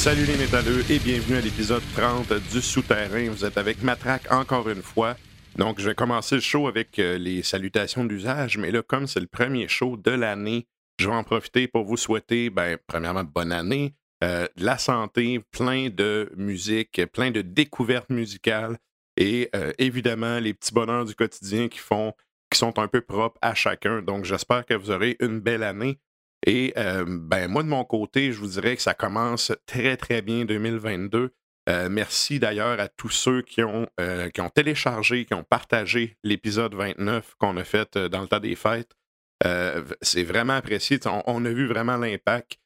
Salut les métalleux et bienvenue à l'épisode 30 du Souterrain. Vous êtes avec Matraque encore une fois. Donc, je vais commencer le show avec les salutations d'usage, mais là, comme c'est le premier show de l'année, je vais en profiter pour vous souhaiter, premièrement, bonne année, de la santé, plein de musique, plein de découvertes musicales et évidemment, les petits bonheurs du quotidien qui sont un peu propres à chacun. Donc, j'espère que vous aurez une belle année. Et moi, de mon côté, je vous dirais que ça commence très, très bien 2022. Merci d'ailleurs à tous ceux qui ont téléchargé, qui ont partagé l'épisode 29 qu'on a fait dans le temps des fêtes. C'est vraiment apprécié. On a vu vraiment l'impact,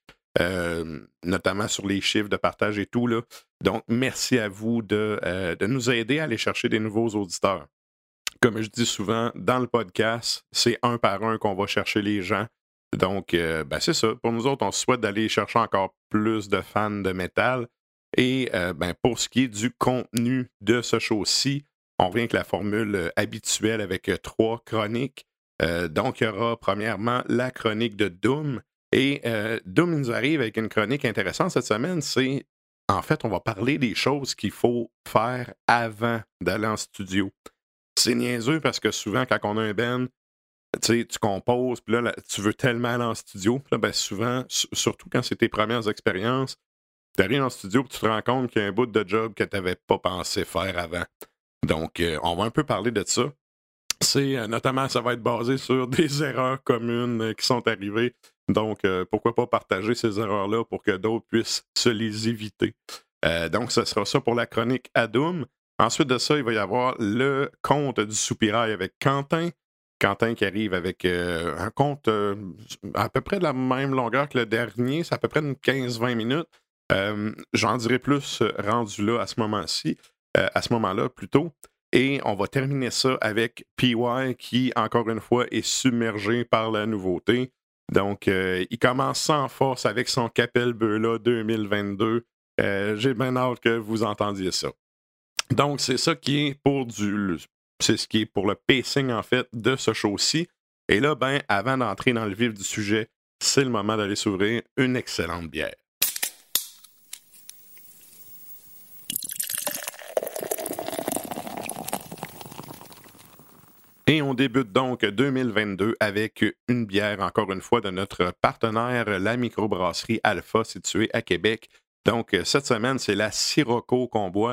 notamment sur les chiffres de partage et tout, là. Donc, merci à vous de nous aider à aller chercher des nouveaux auditeurs. Comme je dis souvent, dans le podcast, c'est un par un qu'on va chercher les gens. Donc, c'est ça. Pour nous autres, on souhaite d'aller chercher encore plus de fans de métal. Et pour ce qui est du contenu de ce show-ci, on revient avec la formule habituelle avec 3 chroniques. Donc, il y aura premièrement la chronique de Doom. Et Doom nous arrive avec une chronique intéressante cette semaine. En fait, on va parler des choses qu'il faut faire avant d'aller en studio. C'est niaiseux parce que souvent, quand on a un band, tu composes, puis là, tu veux tellement aller en studio. Puis là, souvent, surtout quand c'est tes premières expériences, tu arrives en studio et tu te rends compte qu'il y a un bout de job que tu n'avais pas pensé faire avant. Donc, on va un peu parler de ça. Notamment, ça va être basé sur des erreurs communes qui sont arrivées. Donc, pourquoi pas partager ces erreurs-là pour que d'autres puissent se les éviter. Donc, ce sera ça pour la chronique à Doom. Ensuite de ça, il va y avoir le conte du soupirail avec Quentin. Quentin qui arrive avec un conte à peu près de la même longueur que le dernier. C'est à peu près une 15-20 minutes. J'en dirai plus rendu là à ce moment-là plutôt. Et on va terminer ça avec PY qui, encore une fois, est submergé par la nouveauté. Donc, il commence sans force avec son Capelbeulah 2022. J'ai bien hâte que vous entendiez ça. Donc, c'est ça qui est c'est ce qui est pour le pacing, en fait, de ce show-ci. Et là, avant d'entrer dans le vif du sujet, c'est le moment d'aller s'ouvrir une excellente bière. Et on débute donc 2022 avec une bière, encore une fois, de notre partenaire, la microbrasserie Alpha, située à Québec. Donc, cette semaine, c'est la Sirocco qu'on boit.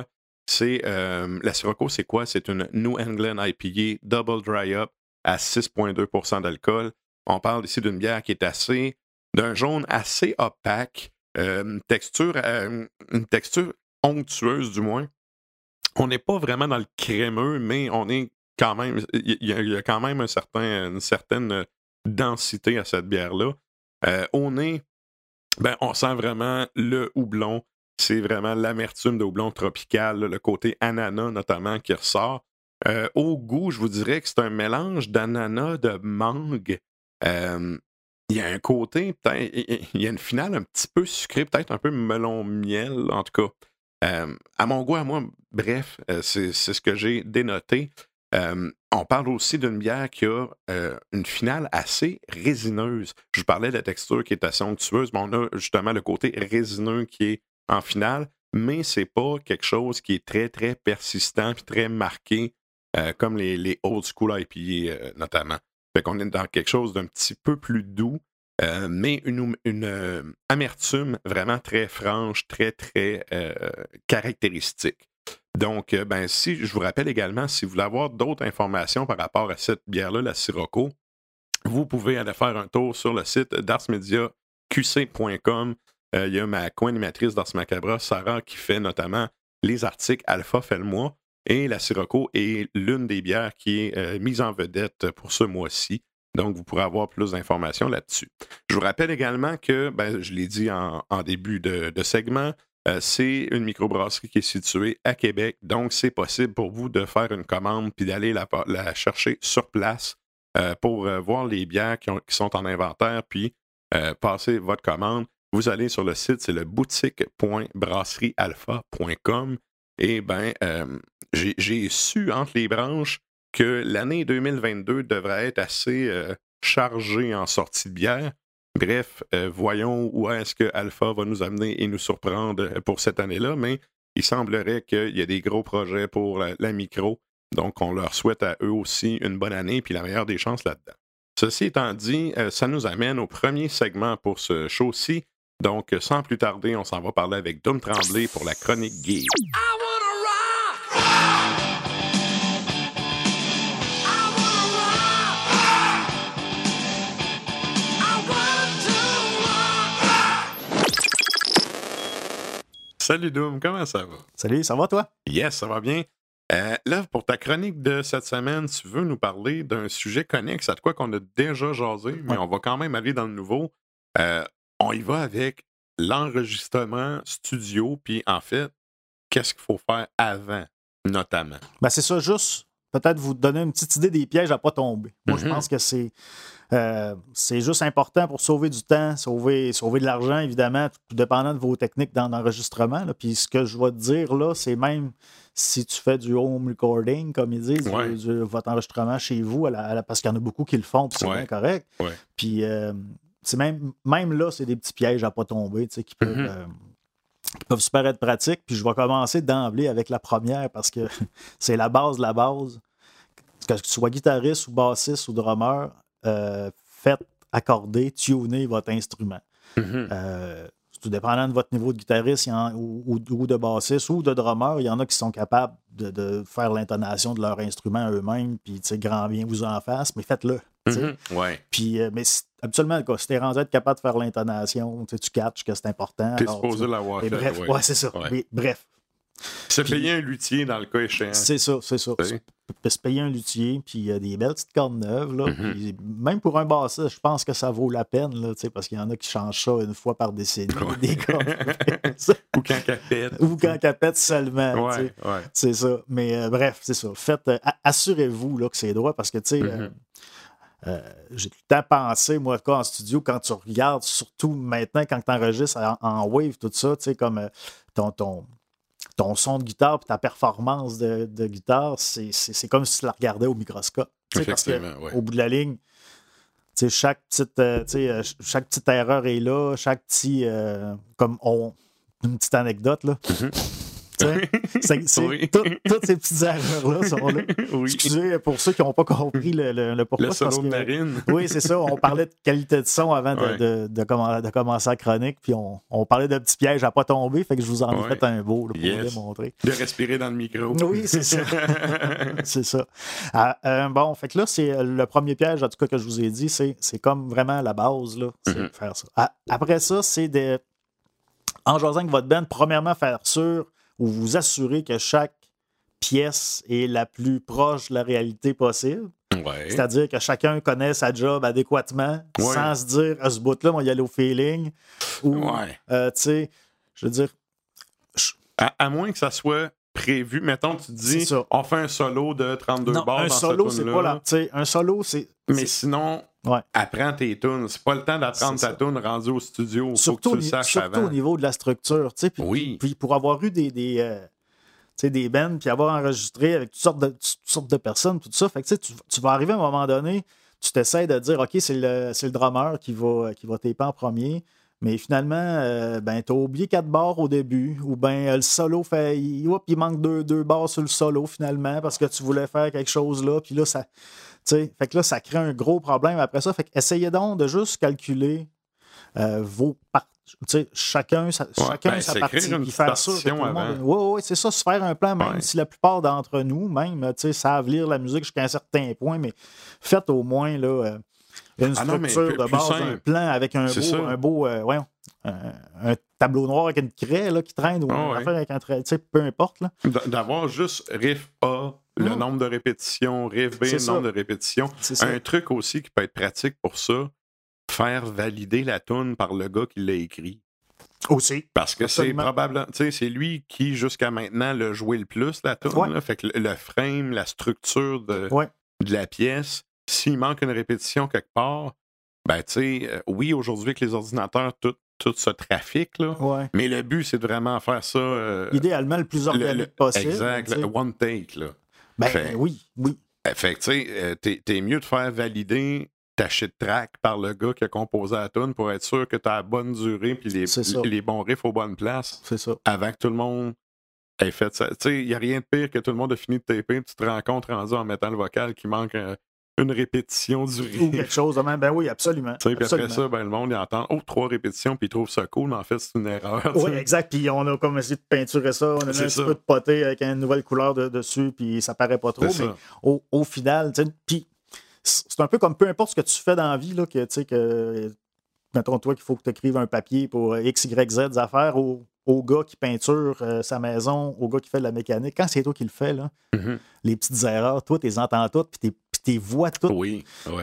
La Sirocco, c'est quoi? C'est une New England IPA Double Dry Up à 6,2% d'alcool. On parle ici d'une bière qui est d'un jaune assez opaque, une texture onctueuse du moins. On n'est pas vraiment dans le crémeux, mais on est quand même, il y a quand même une certaine densité à cette bière-là. Au nez, on sent vraiment le houblon. C'est vraiment l'amertume de houblon tropical, le côté ananas notamment qui ressort. Au goût, je vous dirais que c'est un mélange d'ananas, de mangue. Il y a un côté, peut-être, il y a une finale un petit peu sucrée, peut-être un peu melon-miel, en tout cas. À mon goût, à moi, bref, c'est ce que j'ai dénoté. On parle aussi d'une bière qui a une finale assez résineuse. Je vous parlais de la texture qui est assez onctueuse, mais on a justement le côté résineux qui est en finale, mais c'est pas quelque chose qui est très, très persistant et très marqué comme les old school IPA notamment. Fait qu'on est dans quelque chose d'un petit peu plus doux, mais une amertume vraiment très franche, très, très caractéristique. Donc, si je vous rappelle également, si vous voulez avoir d'autres informations par rapport à cette bière-là, la Sirocco, vous pouvez aller faire un tour sur le site darsmediaqc.com. Il y a ma co-animatrice d'Ars Macabra, Sarah, qui fait notamment les articles Alpha fait le mois. Et la Sirocco est l'une des bières qui est mise en vedette pour ce mois-ci. Donc, vous pourrez avoir plus d'informations là-dessus. Je vous rappelle également que, je l'ai dit en début de segment, c'est une microbrasserie qui est située à Québec. Donc, c'est possible pour vous de faire une commande puis d'aller la chercher sur place pour voir les bières qui sont en inventaire puis passer votre commande. Vous allez sur le site, c'est le boutique.brasseriealpha.com. Et j'ai su entre les branches que l'année 2022 devrait être assez chargée en sortie de bière. Bref, voyons où est-ce que Alpha va nous amener et nous surprendre pour cette année-là, mais il semblerait qu'il y a des gros projets pour la micro, donc on leur souhaite à eux aussi une bonne année et la meilleure des chances là-dedans. Ceci étant dit, ça nous amène au premier segment pour ce show-ci, donc sans plus tarder, on s'en va parler avec Dom Tremblay pour la chronique geek. Salut Doom, comment ça va? Salut, ça va toi? Yes, ça va bien. Là, pour ta chronique de cette semaine, tu veux nous parler d'un sujet connexe à de quoi qu'on a déjà jasé, mais on va quand même aller dans le nouveau. On y va avec l'enregistrement studio, puis en fait, qu'est-ce qu'il faut faire avant, notamment? Ben c'est ça, juste peut-être vous donner une petite idée des pièges à ne pas tomber. Moi, je pense que c'est juste important pour sauver du temps, sauver de l'argent, évidemment, tout dépendant de vos techniques d'enregistrement. Puis ce que je vais te dire là, c'est même si tu fais du home recording, comme ils disent, votre enregistrement chez vous, parce qu'il y en a beaucoup qui le font, puis c'est bien correct. Ouais. Puis c'est même là, c'est des petits pièges à ne pas tomber, qui peuvent... qui peuvent super être pratiques. Puis je vais commencer d'emblée avec la première parce que c'est la base de la base. Que tu sois guitariste ou bassiste ou drummer, faites accorder, tuner votre instrument. Tout dépendant de votre niveau de guitariste ou de bassiste ou de drummer, il y en a qui sont capables de faire l'intonation de leur instrument eux-mêmes, puis grand bien vous en fasse, mais faites-le. Puis, mais habituellement, si tu es rendu à être capable de faire l'intonation, tu catches que c'est important. Tu es supposé l'avoir fait. Bref, c'est ça. Ouais. Mais, bref. Se payer un luthier dans le cas échéant. C'est ça. Se payer un luthier, puis il y a des belles petites cordes neuves. Là, puis même pour un bassiste, je pense que ça vaut la peine, là, parce qu'il y en a qui changent ça une fois par décennie. Des cordes. Ou quand qu'elle pète. Ou quand qu'elle pète seulement. Ouais. C'est ça. Mais bref, c'est ça. Faites, assurez-vous là, que c'est droit parce que, tu sais, j'ai tout le temps pensé, moi, en studio, quand tu regardes, surtout maintenant, quand tu enregistres en wave, tout ça, tu sais, comme ton son de guitare et ta performance de guitare, c'est comme si tu la regardais au microscope. Parce qu'au bout de la ligne, chaque petite erreur est là, chaque petit... une petite anecdote, là. Toutes ces petites erreurs-là sont là. Excusez pour ceux qui n'ont pas compris le pourquoi. Le solo de Marine. Oui, c'est ça. On parlait de qualité de son avant de commencer la chronique, puis on parlait de petits pièges à ne pas tomber, fait que je vous en ai fait un beau là, pour vous démontrer. De respirer dans le micro. Oui, c'est ça. C'est ça. Bon, fait que là, c'est le premier piège, en tout cas, que je vous ai dit, c'est comme vraiment la base, là, c'est de faire ça. Après ça, c'est en jasant avec votre band, premièrement, faire sûr ou vous assurer que chaque pièce est la plus proche de la réalité possible. C'est-à-dire que chacun connaît sa job adéquatement, sans se dire, à ce bout-là, moi, il y aller au feeling. Ou, tu sais, je veux dire... À moins que ça soit prévu. Mettons, tu te dis, on fait un solo de 32 bars dans cette tune-là. Un solo, c'est pas là. Un solo, c'est... Mais sinon... Apprends tes tunes. C'est pas le temps d'apprendre ta tune rendue au studio. Il faut que tu le saches avant. Surtout au niveau de la structure. Puis pour avoir eu des bands, puis avoir enregistré avec toutes sortes de personnes, tout ça, fait que tu vas arriver à un moment donné, tu t'essaies de dire, OK, c'est le drummer qui va taper en premier, mais finalement, tu as oublié 4 bars au début, ou bien le solo il manque deux bars sur le solo finalement, parce que tu voulais faire quelque chose là, puis là, fait que là, ça crée un gros problème après ça. Fait que essayez donc de juste calculer vos parties. Chacun sa partie. Une faire ça. Oui, c'est ça, se faire un plan, même si la plupart d'entre nous, même, savent lire la musique jusqu'à un certain point, mais faites au moins là, une structure de base, un plan avec un tableau noir avec une craie là, qui traîne ou une affaire avec un trait, peu importe. Là. D'avoir juste riff A, le nombre de répétitions, riff B, le nombre de répétitions. Un truc aussi qui peut être pratique pour ça, faire valider la tune par le gars qui l'a écrit. Aussi. Parce que c'est probablement, c'est lui qui, jusqu'à maintenant, l'a joué le plus, la tune. Fait que le frame, la structure de la pièce, s'il manque une répétition quelque part, oui, aujourd'hui, avec les ordinateurs, tout ce trafic, là. Mais le but, c'est de vraiment faire ça... idéalement, le plus organique possible. Exact, le one take, là. Oui. Fait que, tu sais, t'es mieux de faire valider tâcher de track par le gars qui a composé la tune pour être sûr que tu as la bonne durée puis les bons riffs aux bonnes places. C'est ça. Avant que tout le monde ait fait ça. Tu sais, il n'y a rien de pire que tout le monde a fini de taper, tu te rends compte rendu en mettant le vocal qu'il manque une répétition du riff. Ou quelque chose de même. Ben oui, absolument. Puis après ça, le monde il entend 3 répétitions puis il trouve ça cool, mais en fait, c'est une erreur. Oui, exact. Puis on a comme essayé de peinturer ça. On a mis un petit peu de poté avec une nouvelle couleur dessus, puis ça paraît pas trop. Mais au final, puis c'est un peu comme peu importe ce que tu fais dans la vie, là, que mettons toi qu'il faut que tu écrives un papier pour X, Y, Z affaires au gars qui peinture sa maison, au gars qui fait de la mécanique. Quand c'est toi qui le fais, là, les petites erreurs, toi, tu les entends toutes, puis tu vois toutes. Oui.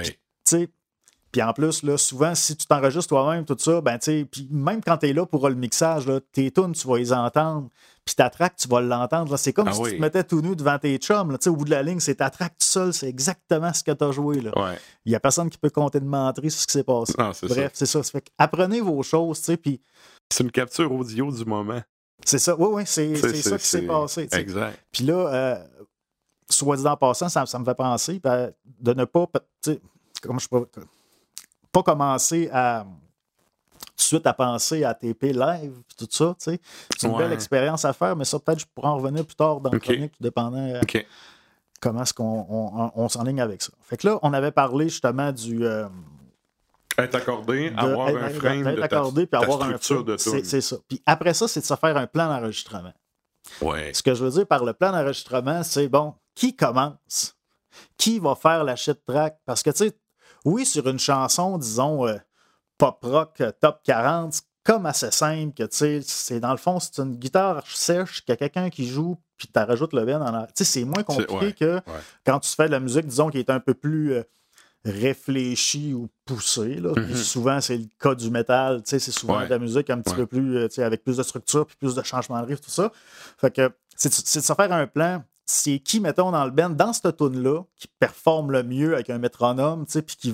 Puis en plus, là, souvent, si tu t'enregistres toi-même, tout ça, ben, puis même quand tu es là pour le mixage, là, tes tunes, tu vas les entendre. Puis ta track, tu vas l'entendre. Là. C'est comme si tu te mettais tout nu devant tes chums. Là. Au bout de la ligne, c'est ta track tout seul. C'est exactement ce que tu as joué. Là. Ouais. Il n'y a personne qui peut compter de mentir sur ce qui s'est passé. Non, bref, c'est ça. Ça fait apprenez vos choses. Puis c'est une capture audio du moment. C'est ça. Oui, c'est ça qui s'est passé. T'sais. Exact. Puis là, soit dit en passant, ça me fait penser de ne pas... Comment je peux... pas commencer à tout de suite à penser à TP live tout ça, tu sais. C'est une belle expérience à faire, mais ça, peut-être, je pourrais en revenir plus tard dans le chronique, dépendant comment est-ce qu'on s'enligne avec ça. Fait que là, on avait parlé justement du... être accordé, avoir un frame être accordé, puis avoir structure de tune. C'est ça. Puis après ça, c'est de se faire un plan d'enregistrement. Ouais. Ce que je veux dire par le plan d'enregistrement, c'est, bon, qui commence? Qui va faire la shit track? Parce que, tu sais, oui, sur une chanson, disons, pop-rock top 40, c'est comme assez simple que, tu sais, c'est dans le fond, c'est une guitare sèche, qu'il y a quelqu'un qui joue, puis tu rajoutes le ben en arrière. Tu sais, c'est moins compliqué que quand tu fais de la musique, disons, qui est un peu plus réfléchie ou poussée. Là. Puis souvent, c'est le cas du métal, tu sais, c'est souvent de la musique un petit peu plus, tu sais, avec plus de structure, puis plus de changements de riff, tout ça. Fait que c'est de se faire un plan. C'est qui, mettons, dans le band, dans cette tune-là, qui performe le mieux avec un métronome, tu sais, puis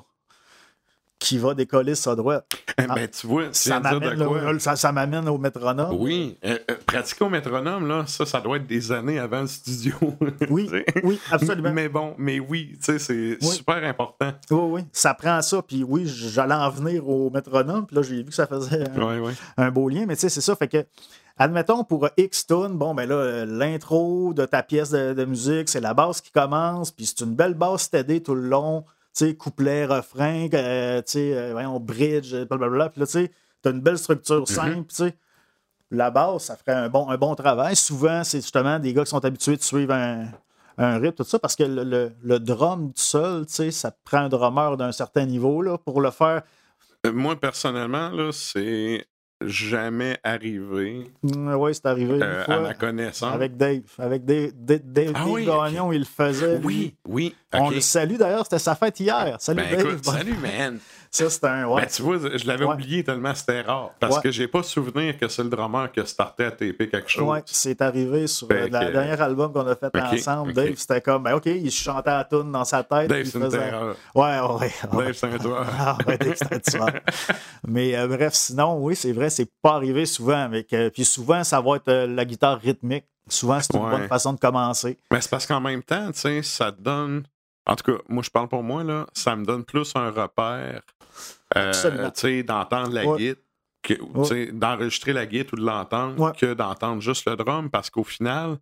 qui va décoller sa droite. Ben, tu vois, ça m'amène au métronome. Oui, pratiquer au métronome, là, ça doit être des années avant le studio. Oui, absolument. Mais bon, mais oui, tu sais, c'est super important. Oui, ça prend ça, puis oui, j'allais en venir au métronome, puis là, j'ai vu que ça faisait un beau lien, mais tu sais, c'est ça, fait que admettons, pour X tune, bon, ben là, l'intro de ta pièce de musique, c'est la basse qui commence, puis c'est une belle basse steady tout le long, tu sais, couplet, refrain, bridge, blablabla, puis là, tu sais, t'as une belle structure simple, tu sais. La basse, ça ferait un bon travail. Souvent, c'est justement des gars qui sont habitués de suivre un rythme, tout ça, parce que le drum tout seul, tu sais, ça prend un drummer d'un certain niveau, là, pour le faire. Moi, personnellement, là, c'est jamais arrivé. Oui, c'est arrivé une fois. À ma connaissance. Avec Dave. Dave Gagnon, il le faisait. Oui. On le salue d'ailleurs, c'était sa fête hier. Salut Dave. Écoute, salut, man. Ça, c'était un. Ben, tu vois, je l'avais oublié tellement c'était rare. Parce que j'ai pas souvenir que c'est le drummer qui a starté à TP quelque chose. Oui, c'est arrivé sur le dernier album qu'on a fait ensemble. Dave, c'était comme, ben OK, il chantait à la toune dans sa tête. Dave, c'est une terreur. Ouais. Dave, c'est un tueur. Dave, c'est un tueur. Mais bref, sinon, oui, c'est vrai, c'est pas arrivé souvent. Puis souvent, ça va être la guitare rythmique. Souvent, c'est une bonne façon de commencer. Mais c'est parce qu'en même temps, tu sais, ça te donne. En tout cas, moi, je parle pour moi, là, ça me donne plus un repère, tu sais, d'entendre la guitare, d'enregistrer la guitare ou de l'entendre que d'entendre juste le drum, parce qu'au final,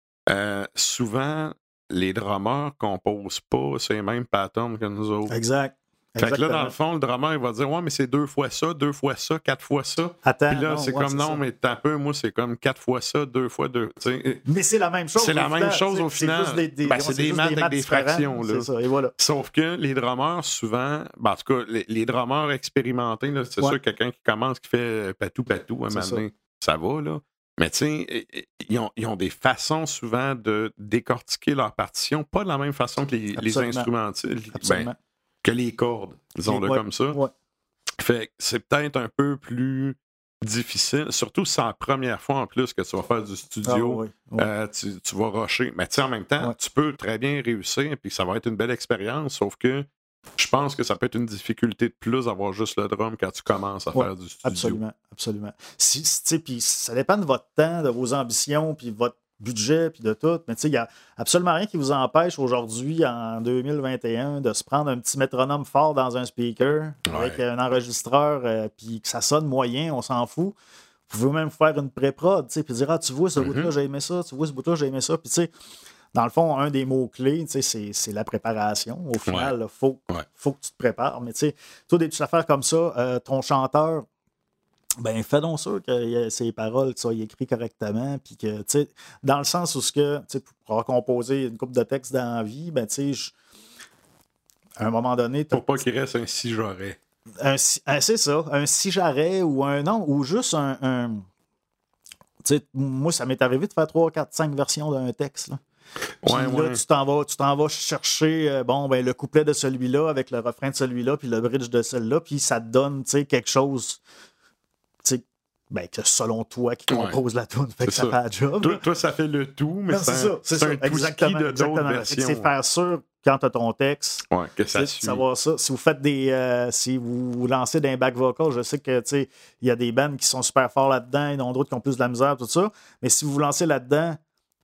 souvent, les drummers composent pas ces mêmes patterns que nous autres. Exact. Fait que là, dans le fond, le drummer, il va dire, ouais, mais c'est 2 fois ça, 4 fois ça. Attends, puis là, c'est comme, non, mais t'as peu, moi, c'est comme 4 fois ça, 2 fois 2. Mais c'est la même chose. C'est la même chose au final. C'est des maths avec des fractions. Là. C'est ça, et voilà. Sauf que les drummers, souvent, en tout cas, les drummers expérimentés, là, c'est sûr, quelqu'un qui commence, qui fait patou, à un moment donné, ça va, là. Mais tu sais, ils ont des façons souvent de décortiquer leur partition, pas de la même façon que les instrumentistes. Que les cordes, disons-le comme ça. Fait que c'est peut-être un peu plus difficile, surtout si c'est la première fois en plus que tu vas faire du studio, tu vas rusher. Mais tu sais, en même temps, tu peux très bien réussir, puis ça va être une belle expérience, sauf que je pense que ça peut être une difficulté de plus d'avoir juste le drum quand tu commences à faire du studio. Absolument. Puis ça dépend de votre temps, de vos ambitions, puis budget, puis de tout. Mais tu sais, il n'y a absolument rien qui vous empêche aujourd'hui, en 2021, de se prendre un petit métronome fort dans un speaker avec un enregistreur, puis que ça sonne moyen, on s'en fout. Vous pouvez même faire une pré-prod, tu sais, puis dire, ah, tu vois, ce bout-là, j'ai aimé ça, tu vois, ce bout-là, j'ai aimé ça. Puis tu sais, dans le fond, un des mots-clés, tu sais, c'est la préparation. Au final, il faut que tu te prépares. Mais tu sais, toi, des petites affaires comme ça, ton chanteur, ben, fais donc sûr que ses paroles soient écrites correctement, puis que, tu sais, dans le sens où, pour recomposer une couple de textes dans la vie, ben, tu sais, à un moment donné... Pour pas qu'il reste un si j'aurais. C'est ça, un si j'aurais ou un non, ou juste un tu sais, moi, ça m'est arrivé de faire 3, 4, 5 versions d'un texte, là. Puis là, tu t'en vas chercher le couplet de celui-là avec le refrain de celui-là, puis le bridge de celui-là, puis ça te donne quelque chose que selon toi qui compose la tune, fait que ça fait la job. Toi, ça fait le tout, mais c'est un exactement, de d'autres versions. C'est faire sûr, quand tu as ton texte, que ça suit. Savoir ça. Si vous faites si vous lancez d'un back vocal, je sais que il y a des bands qui sont super forts là-dedans, il y en a d'autres qui ont plus de la misère, tout ça. Mais si vous vous lancez là-dedans,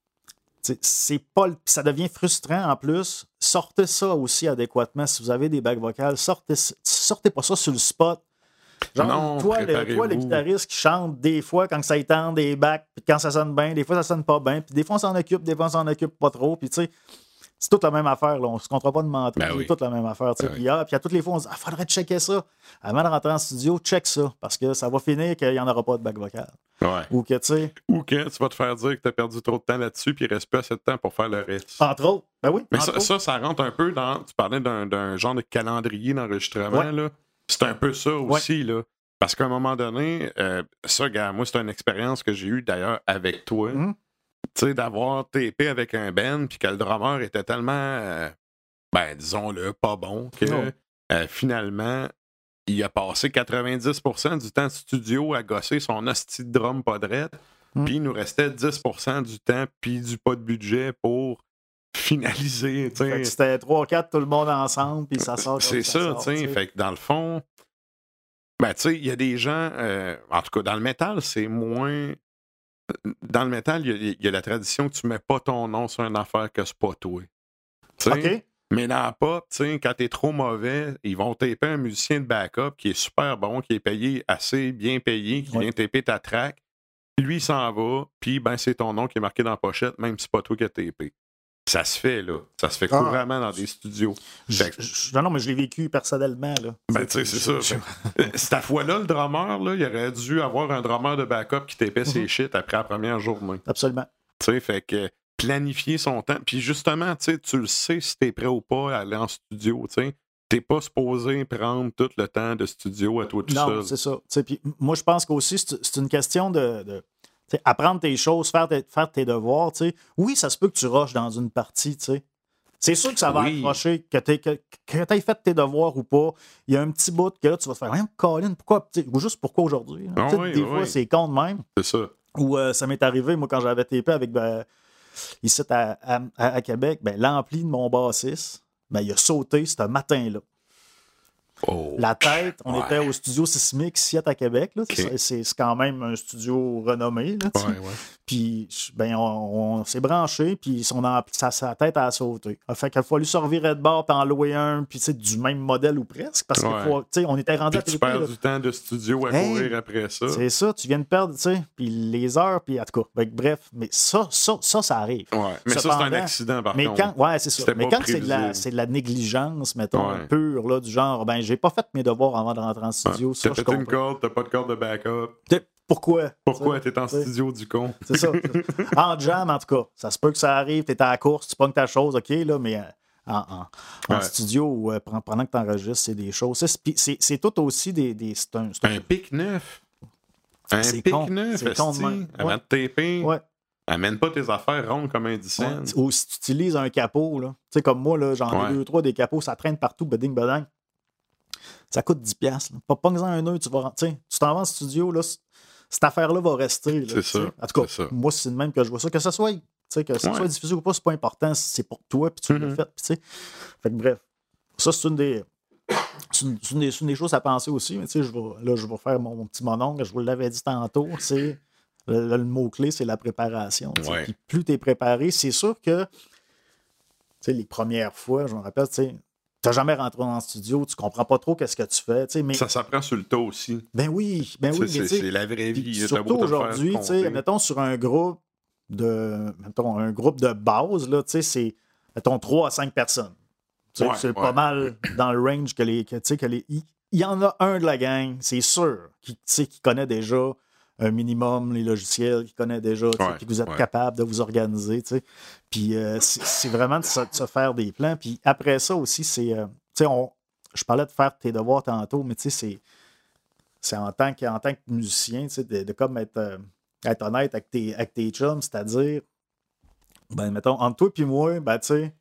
c'est pas ça devient frustrant en plus. Sortez ça aussi adéquatement. Si vous avez des back vocales, sortez pas ça sur le spot. Genre, non, toi, le guitariste qui chante des fois quand ça étend des backs, puis quand ça sonne bien, des fois ça sonne pas bien, puis des fois on s'en occupe, des fois on s'en occupe pas trop, puis tu sais, c'est toute la même affaire, là. On se comptera pas de mentir, c'est toute la même affaire. Puis à toutes les fois, on se dit, faudrait checker ça. Avant de rentrer en studio, check ça, parce que ça va finir qu'il n'y en aura pas de back vocal. Ou que tu vas te faire dire que tu as perdu trop de temps là-dessus, puis il reste pas assez de temps pour faire le reste. Entre autres. Ben oui. Mais ça rentre un peu dans. Tu parlais d'un genre de calendrier d'enregistrement, là. C'est un peu ça aussi, là. Parce qu'à un moment donné, gars, moi, c'est une expérience que j'ai eue d'ailleurs avec toi. Tu sais, d'avoir TP avec un band, puis que le drummer était tellement, disons-le, pas bon, que finalement, il a passé 90% du temps studio à gosser son hostie de drum pas drette, puis il nous restait 10% du temps, puis du pas de budget pour finaliser. Fait que c'était 3-4 tout le monde ensemble, puis ça sort. C'est ça, tu sais. Fait que dans le fond, tu sais, il y a des gens, en tout cas, dans le métal, c'est moins. Dans le métal, il y a la tradition que tu mets pas ton nom sur une affaire que c'est pas toi. OK. Mais dans la pop, quand t'es trop mauvais, ils vont taper un musicien de backup qui est super bon, qui est payé assez bien payé, qui vient taper ta track. Lui, il s'en va, puis c'est ton nom qui est marqué dans la pochette, même si c'est pas toi qui as tapé. Ça se fait, là. Ça se fait couramment dans des studios. Non, mais je l'ai vécu personnellement, là. Tu sais, c'est ça. Cette fois-là, le drummer, là, il aurait dû avoir un drummer de backup qui tapait ses shit après la première journée. Absolument. Tu sais, fait que planifier son temps. Puis justement, tu le sais si t'es prêt ou pas à aller en studio, tu sais. T'es pas supposé prendre tout le temps de studio à toi tout seul. Non, c'est ça. Puis moi, je pense qu'aussi, c'est une question de apprendre tes choses, faire tes devoirs. T'sais. Oui, ça se peut que tu rushes dans une partie. T'sais. C'est sûr que ça va accrocher, que tu aies fait tes devoirs ou pas. Il y a un petit bout que là, tu vas te faire Colin, pourquoi? Ou juste pourquoi aujourd'hui? Des fois, c'est con de même. C'est ça. Ou ça m'est arrivé, moi, quand j'avais TP avec ici à Québec, l'ampli de mon bassiste, il a sauté ce matin-là. Oh. La tête, on était au studio Sismic ici à Québec. Là, c'est quand même un studio renommé. Là, puis on s'est branché, puis sa tête a sauté. Fait qu'il a fallu se revirer de bord, puis en louer un, puis du même modèle ou presque, parce qu'on était rendu à tu perds du temps de studio à courir après ça. C'est ça, tu viens de perdre, puis les heures, puis en tout cas, bref, mais ça arrive. Ouais, mais cependant, ça, c'est un accident, par contre. C'est ça. Mais quand c'est de la négligence, mettons, pure, là, du genre, j'ai pas fait mes devoirs avant de rentrer en studio. T'as fait une corde, t'as pas de corde de backup. Pourquoi? Pourquoi t'es en studio du con? C'est ça. En jam, en tout cas. Ça se peut que ça arrive, t'es à la course, tu pognes ta chose, OK, là, mais en studio ou pendant que t'enregistres, c'est des choses. C'est tout aussi c'est un pic neuf. Un pic neuf, avant de taper. Ouais. Amène pas tes affaires rondes comme un 10 cents. Ou si tu utilises un capot, là. Tu sais, comme moi, là, j'en ai 2-3 des capots, ça traîne partout, beding, bedang. Ça coûte 10$. Pas besoin un nœud, tu t'en vas en studio, là, cette affaire-là va rester. Là, c'est ça. En tout cas, moi, c'est le même que je vois ça. Que ça soit diffusé ou pas, c'est pas important. C'est pour toi, puis tu l'as fait. Fait que bref, ça, c'est une des choses à penser aussi. Mais je vais faire mon petit mononcle, je vous l'avais dit tantôt. C'est Le mot-clé, c'est la préparation. Ouais. Puis plus tu es préparé, c'est sûr que les premières fois, je me rappelle, tu n'as jamais rentré dans le studio, tu comprends pas trop qu'est-ce que tu fais. Mais... Ça s'apprend sur le tas aussi. Ben oui. C'est la vraie vie. Surtout aujourd'hui, mettons sur un groupe de base, là, c'est, mettons, 3 à 5 personnes. C'est pas mal dans le range il y en a un de la gang, c'est sûr, qui connaît déjà un minimum les logiciels, qui connaît déjà, puis que vous êtes capable de vous organiser. Puis c'est vraiment de se faire des plans. Puis après ça aussi, c'est... je parlais de faire tes devoirs tantôt, mais c'est en tant que musicien, de comme être honnête avec tes chums, c'est-à-dire, ben, mettons, entre toi et moi, ben, tu sais,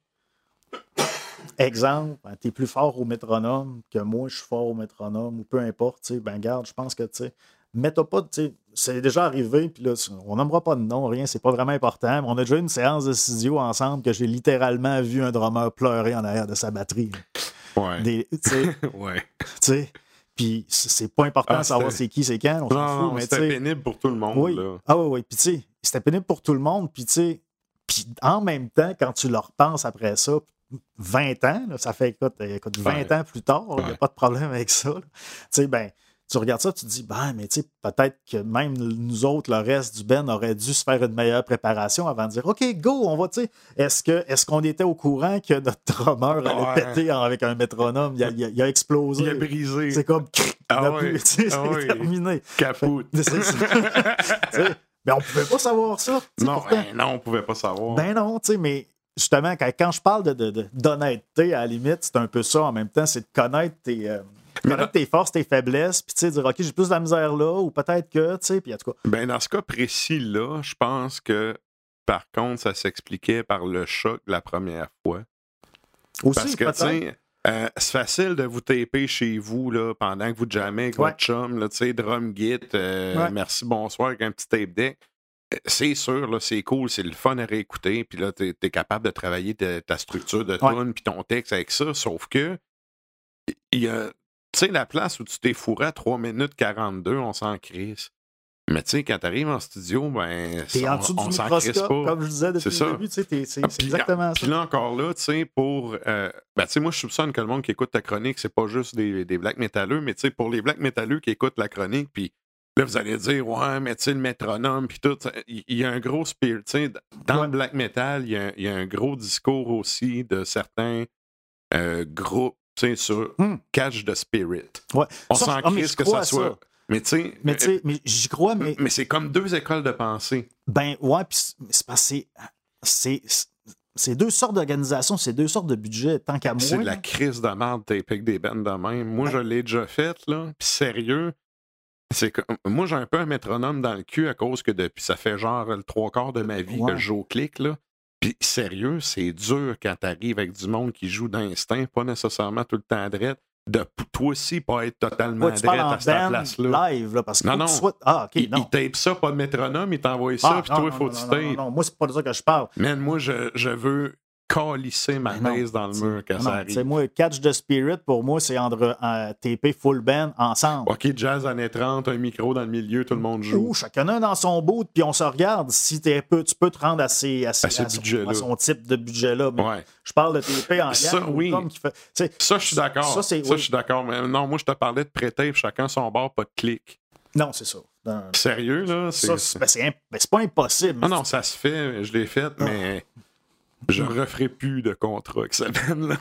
exemple, ben, t'es plus fort au métronome que moi, je suis fort au métronome, ou peu importe, tu sais, ben, garde, je pense que, tu sais, mets-toi pas, tu sais, c'est déjà arrivé, puis là, on n'aimera pas de nom, rien, c'est pas vraiment important, mais on a déjà eu une séance de studio ensemble que j'ai littéralement vu un drummer pleurer en arrière de sa batterie. Ouais. Tu sais, puis c'est pas important de savoir c'est qui, c'est quand, on s'en fout. Mais c'était pénible pour tout le monde. Oui. Là. Ah oui, puis tu sais, c'était pénible pour tout le monde, puis tu sais, puis en même temps, quand tu le repenses après ça, 20 ans, là, ça fait, écoute 20 ans plus tard, il n'y a pas de problème avec ça. Tu sais, ben, tu regardes ça, tu te dis, ben, mais tu sais, peut-être que même nous autres, le reste du band, aurait dû se faire une meilleure préparation avant de dire, OK, go, on va, tu sais, est-ce qu'on était au courant que notre drummer allait péter avec un métronome? Il a explosé. Il a brisé. C'est comme, c'est terminé. Capoute. C'est ça. Mais on pouvait pas savoir ça. Non, non, on pouvait pas savoir. Ben non, tu sais, mais justement, quand je parle d'honnêteté, à la limite, c'est un peu ça en même temps, c'est de connaître tes forces, tes faiblesses, puis tu sais, dire, OK, j'ai plus de la misère là, ou peut-être que, tu sais, puis en tout cas. Ben, dans ce cas précis-là, je pense que, par contre, ça s'expliquait par le choc la première fois. Aussi, parce que, tu sais, c'est facile de vous taper chez vous là, pendant que vous jammez avec votre chum, tu sais, drum git, merci, bonsoir, avec un petit tape deck. C'est sûr, là, c'est cool, c'est le fun à réécouter, puis là, t'es capable de travailler ta structure de tune puis ton texte avec ça, sauf que il y a, tu sais, la place où tu t'es fourré à 3 minutes 42, on s'en crisse. Mais tu sais, quand t'arrives en studio, ben, t'es en dessous du microscope, comme je disais depuis le début, tu sais, c'est exactement ça. Puis là, encore là, tu sais, pour... ben, tu sais, moi, je soupçonne que le monde qui écoute ta chronique, c'est pas juste des black métalleux, mais tu sais, pour les black métalleux qui écoutent la chronique, puis là, vous allez dire, ouais, mais tu sais, le métronome, puis tout, il y a un gros spirit, tu sais, dans le black metal, il y a un gros discours aussi de certains groupes, tu sais, sur catch the spirit. Ouais. On s'en crisse que ça soit... Mais tu sais, mais j'y crois, mais... Mais c'est comme deux écoles de pensée. Ben, ouais, puis c'est parce que c'est deux sortes d'organisations, c'est deux sortes de budgets, tant qu'à moi. C'est de la crise de merde, t'es avec des bandes de même. Moi, je l'ai déjà fait, là, puis sérieux, c'est que moi, j'ai un peu un métronome dans le cul à cause que depuis, ça fait genre le 3/4 de ma vie que je joue au clic, là. Puis sérieux, c'est dur quand t'arrives avec du monde qui joue d'instinct, pas nécessairement tout le temps drette. De toi aussi pas être totalement drette à cette place-là. Live, là, parce que non. OK, il tape ça, pas de métronome, il t'envoie ça, puis toi, il faut que tu tapes. Non, moi, c'est pas de ça que je parle. Man, moi, je veux calisser ma base dans le mur quand ça arrive. Moi, Catch the Spirit, pour moi, c'est entre TP full band ensemble. OK, jazz années 30, un micro dans le milieu, tout le monde joue. Ou chacun un dans son bout, puis on se regarde si tu peux te rendre à son type de budget-là. Ouais. Je parle de TP en ça, oui. Qui fait, ça, je suis d'accord. Ça, je suis d'accord. Mais non, moi, je te parlais de pré-tape, chacun son bord, pas de clic. Non, c'est ça. Sérieux, là? C'est pas impossible. Non, ça se fait. Je l'ai fait, mais... Je referai plus de contrat avec cette band-là.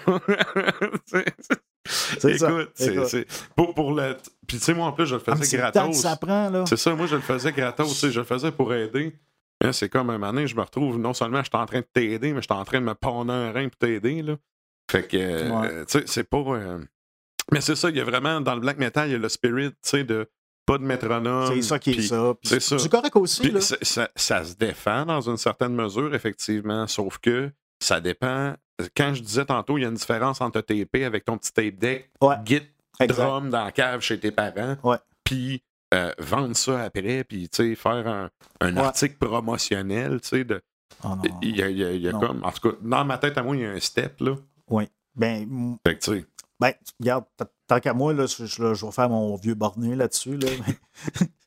Écoute, c'est pour le... Puis tu sais, moi, en plus, je le faisais gratos. Ça prend, là. C'est ça, moi, je le faisais gratos. Je le faisais pour aider. Là, c'est comme un moment donné, je me retrouve, non seulement je suis en train de t'aider, mais je suis en train de me pendre un rein pour t'aider, là. Fait que, tu sais, c'est pas... Mais c'est ça, il y a vraiment, dans le black metal, il y a le spirit, tu sais, de... Pas de métronome. C'est ça qui est ça. C'est ça. C'est correct aussi. Là. Ça se défend dans une certaine mesure, effectivement, sauf que ça dépend. Quand je disais tantôt, il y a une différence entre TP avec ton petit tape deck, git, drum dans la cave chez tes parents, puis vendre ça après, puis faire un article promotionnel. Il y a comme. En tout cas, dans ma tête, à moi, il y a un step. Là. Oui. Ben, fait que, tu sais. Ben, regarde, tant qu'à moi, là, je vais faire mon vieux borné là-dessus. Là,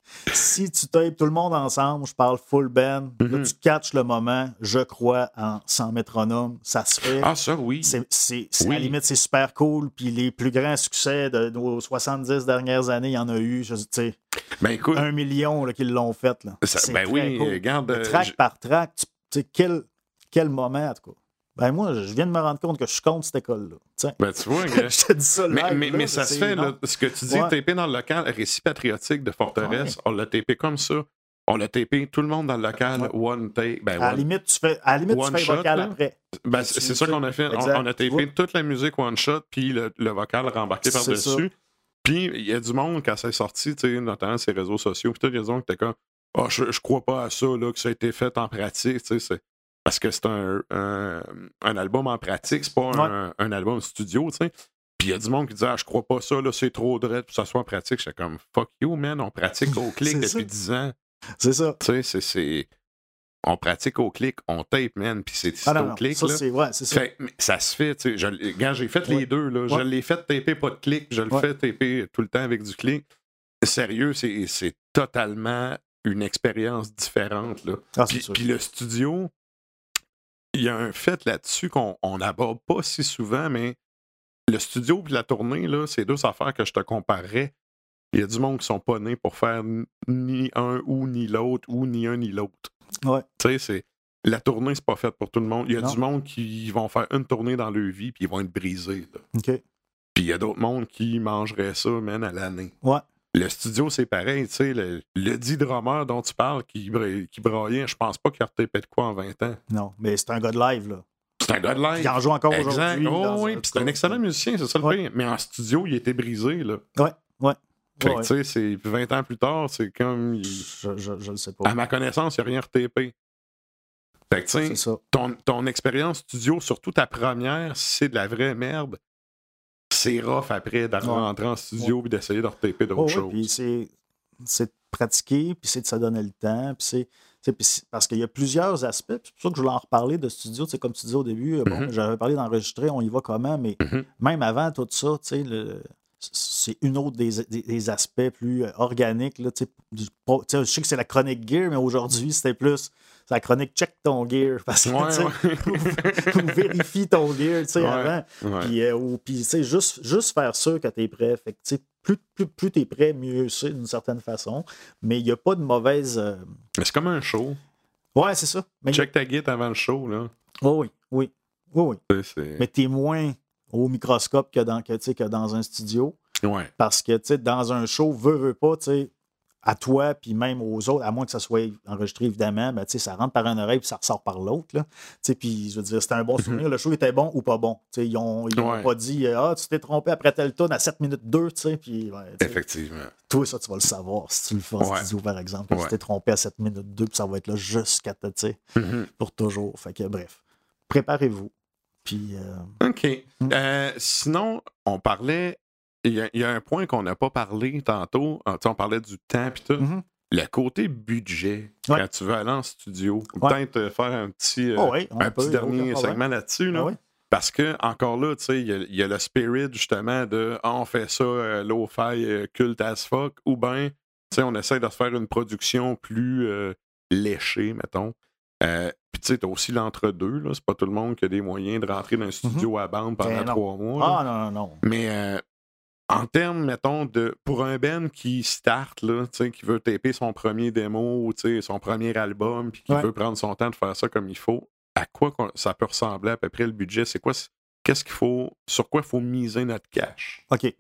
Si tu tapes tout le monde ensemble, je parle full band, là, tu catches le moment, je crois, sans métronome, ça se fait. Ah, ça, oui. À la limite, c'est super cool. Puis les plus grands succès de nos 70 dernières années, il y en a eu, tu sais, écoute, 1 million là, qui l'ont fait. Là. Oui, cool. regarde. Track par track, tu sais, quel moment, en tout cas. Ben moi, je viens de me rendre compte que je suis contre cette école-là. Tiens. Ben tu vois, je te dis ça live, mais ça se fait, là, ce que tu dis, taper dans le local, récit patriotique de Forteresse, on l'a tapé comme ça. On l'a tapé, tout le monde dans le local, one take. Ben, à la limite, tu fais vocal après. Ben, c'est ça qu'on a fait. On a tapé toute la musique one shot, puis le vocal rembarqué par-dessus. Puis il y a du monde, quand c'est sorti, notamment ces réseaux sociaux, puis il y a du monde qui était comme, je crois pas à ça, là, que ça a été fait en pratique, parce que c'est un album en pratique, c'est pas un album studio, tu sais. Puis il y a du monde qui disait, je crois pas ça, là, c'est trop drôle pour que ça soit en pratique. J'étais comme, fuck you, man, on pratique au clic depuis 10 ans. C'est ça. Tu sais, on pratique au clic, on tape, man, puis c'est au clic. Ça, là. c'est ça. Ça se fait, tu sais. Quand j'ai fait les deux, là, je l'ai fait taper pas de clic, je le fais taper tout le temps avec du clic. Sérieux, c'est totalement une expérience différente, là. Puis le studio, il y a un fait là-dessus qu'on n'aborde pas si souvent, mais le studio et la tournée, là, c'est deux affaires que je te comparerais. Il y a du monde qui sont pas nés pour faire ni un ou ni l'autre, ou ni un ni l'autre. Ouais. Tu sais, la tournée, c'est pas faite pour tout le monde. Il y a du monde qui vont faire une tournée dans leur vie, puis ils vont être brisés. Là. OK. Puis il y a d'autres mondes qui mangeraient ça, man, à l'année. Ouais. Le studio, c'est pareil, tu sais, le dit drummer dont tu parles, qui braillait, je pense pas qu'il a retapé de quoi en 20 ans. Non, mais c'est un gars de live, là. C'est un gars de live. Il en joue encore aujourd'hui. Oui, puis c'est un excellent musicien, c'est ça le pire. Mais en studio, il était brisé, là. Ouais. Fait que, tu sais, c'est 20 ans plus tard, c'est comme... Je le sais pas. À ma connaissance, il n'y a rien retapé. Fait que, tu sais, ton expérience studio, surtout ta première, c'est de la vraie merde. C'est rough après de rentrer en studio et d'essayer de retaper d'autres choses. Puis c'est de pratiquer, puis c'est de se donner le temps, puis parce qu'il y a plusieurs aspects, c'est pour ça que je voulais en reparler de studio, comme tu disais au début, j'avais parlé d'enregistrer, on y va comment, mais même avant tout ça, tu sais, c'est une autre des aspects plus organiques. Là, je sais que c'est la chronique gear, mais aujourd'hui, c'était plus la chronique check ton gear. Parce que ou vérifie ton gear avant. Puis juste faire sûr que tu es prêt. Fait que, plus tu es prêt, mieux c'est d'une certaine façon. Mais il n'y a pas de mauvaise. Mais c'est comme un show. Ouais, c'est ça. Mais check ta guide avant le show. Là. Oui. Mais tu es moins au microscope que dans un studio. Ouais. Parce que dans un show, veux pas, à toi puis même aux autres, à moins que ça soit enregistré évidemment, ben, ça rentre par une oreille puis ça ressort par l'autre. Puis je veux dire, c'était un bon souvenir. Le show était bon ou pas bon. Ils n'ont pas dit tu t'es trompé après tel tune à 7 minutes 2. Puis, effectivement. Toi, ça, tu vas le savoir si tu le fais en studio, par exemple. Tu t'es trompé à 7 minutes 2 puis ça va être là jusqu'à pour toujours. Fait que bref, préparez-vous. Puis, OK. Sinon, on parlait. Il y a un point qu'on n'a pas parlé tantôt. On parlait du temps et tout. Le côté budget, quand tu veux aller en studio. Peut-être faire un petit, dernier segment là-dessus. Là. Parce que, encore là, il y a le spirit justement de on fait ça low-fi culte as fuck, ou bien on essaie de faire une production plus léchée, mettons. Puis tu sais, t'as aussi l'entre-deux, là. C'est pas tout le monde qui a des moyens de rentrer dans un studio à bande pendant 3 mois. Ah non. Mais en termes, mettons, pour un band qui start, là, qui veut taper son premier démo, son premier album, puis qui veut prendre son temps de faire ça comme il faut, à quoi ça peut ressembler à peu près le budget? C'est quoi? Qu'est-ce qu'il faut? Sur quoi il faut miser notre cash? OK.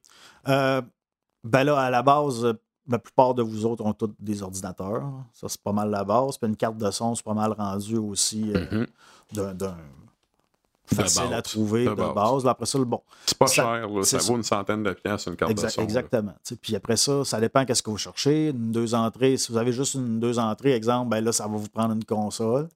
Ben là, à la base, la plupart de vous autres ont tous des ordinateurs. Ça, c'est pas mal la base. Puis une carte de son, c'est pas mal rendu aussi d'un facile à trouver de base. Là, après ça, c'est pas cher. Là, ça vaut une centaine de piastres, une carte de son. Exactement. Puis après ça dépend qu'est-ce que vous cherchez. Une 2 entrées, si vous avez juste une 2 entrées, exemple, ben là, ça va vous prendre une console.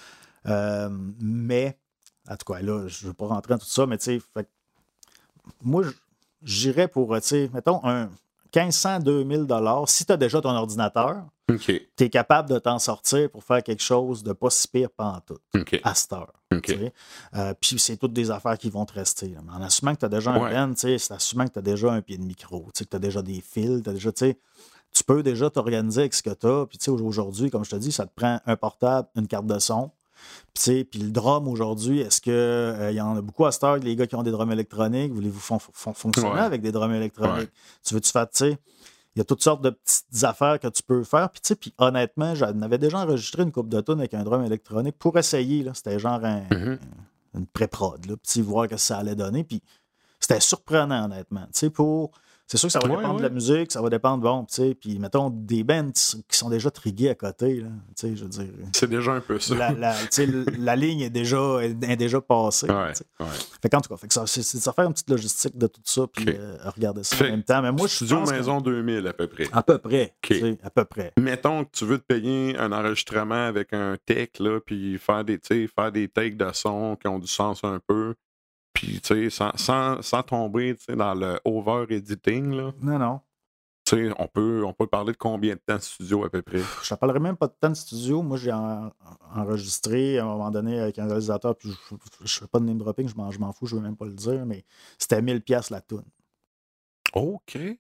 Mais, en tout cas, là, je ne veux pas rentrer dans tout ça, mais tu sais, moi, j'irais pour, mettons, un 1500, 2000 $. Si tu as déjà ton ordinateur, tu es capable de t'en sortir pour faire quelque chose de pas si pire pantoute à cette heure. Puis c'est toutes des affaires qui vont te rester. Là. En assumant que tu as déjà un pen, c'est assumant que tu as déjà un pied de micro, que tu as déjà des fils, tu as déjà, tu peux déjà t'organiser avec ce que tu as. Puis, tu sais, aujourd'hui, comme je te dis, ça te prend un portable, une carte de son. Puis le drum aujourd'hui, est-ce que y en a beaucoup à cette heure, les gars qui ont des drums électroniques, voulez-vous fonctionner avec des drums électroniques? Tu veux-tu faire, tu sais, il y a toutes sortes de petites affaires que tu peux faire. Puis, tu sais, puis honnêtement, j'en avais déjà enregistré une couple de tonnes avec un drum électronique pour essayer. Là. C'était genre une pré-prod, là, puis voir ce que ça allait donner. Puis c'était surprenant, honnêtement. Tu sais, c'est sûr que ça va dépendre de la musique, ça va dépendre, bon, tu sais, puis mettons des bands qui sont déjà trigués à côté, là, tu sais, je veux dire. C'est déjà un peu ça. La ligne est déjà passée. Fait qu'en tout cas, c'est de se faire une petite logistique de tout ça, puis regarder ça en même temps. Mais moi, Studio Maison 2000 à peu près. À peu près. À peu près. Mettons que tu veux te payer un enregistrement avec un tech, là, puis faire des takes de son qui ont du sens un peu. Puis, tu sais, sans tomber dans le over-editing, là. Non. Tu sais, on peut parler de combien de temps de studio à peu près? Je ne parlerai même pas de temps de studio. Moi, j'ai enregistré à un moment donné avec un réalisateur, puis je ne fais pas de name dropping, je m'en fous, je ne veux même pas le dire, mais c'était 1000$ la toune. Oh, Chris!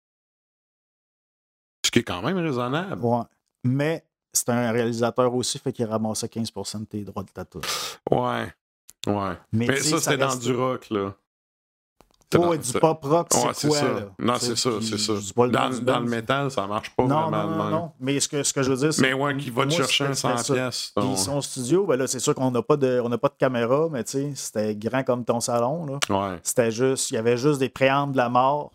Ce qui est quand même raisonnable. Ouais. Mais c'est un réalisateur aussi, fait qu'il ramassait 15% de tes droits de ta toune. Ouais. Mais ça, c'était dans du rock, là. Du pop rock, c'est quoi, ça. là? Non, c'est ça. Dans le métal, ça marche pas vraiment. Non. Mais ce que je veux dire, c'est... Mais ouais, qui va te chercher un 100$. Puis son studio, ben là, c'est sûr qu'on n'a pas de caméra, mais tu sais, c'était grand comme ton salon, là. Ouais. C'était juste... Il y avait juste des préambles de la mort.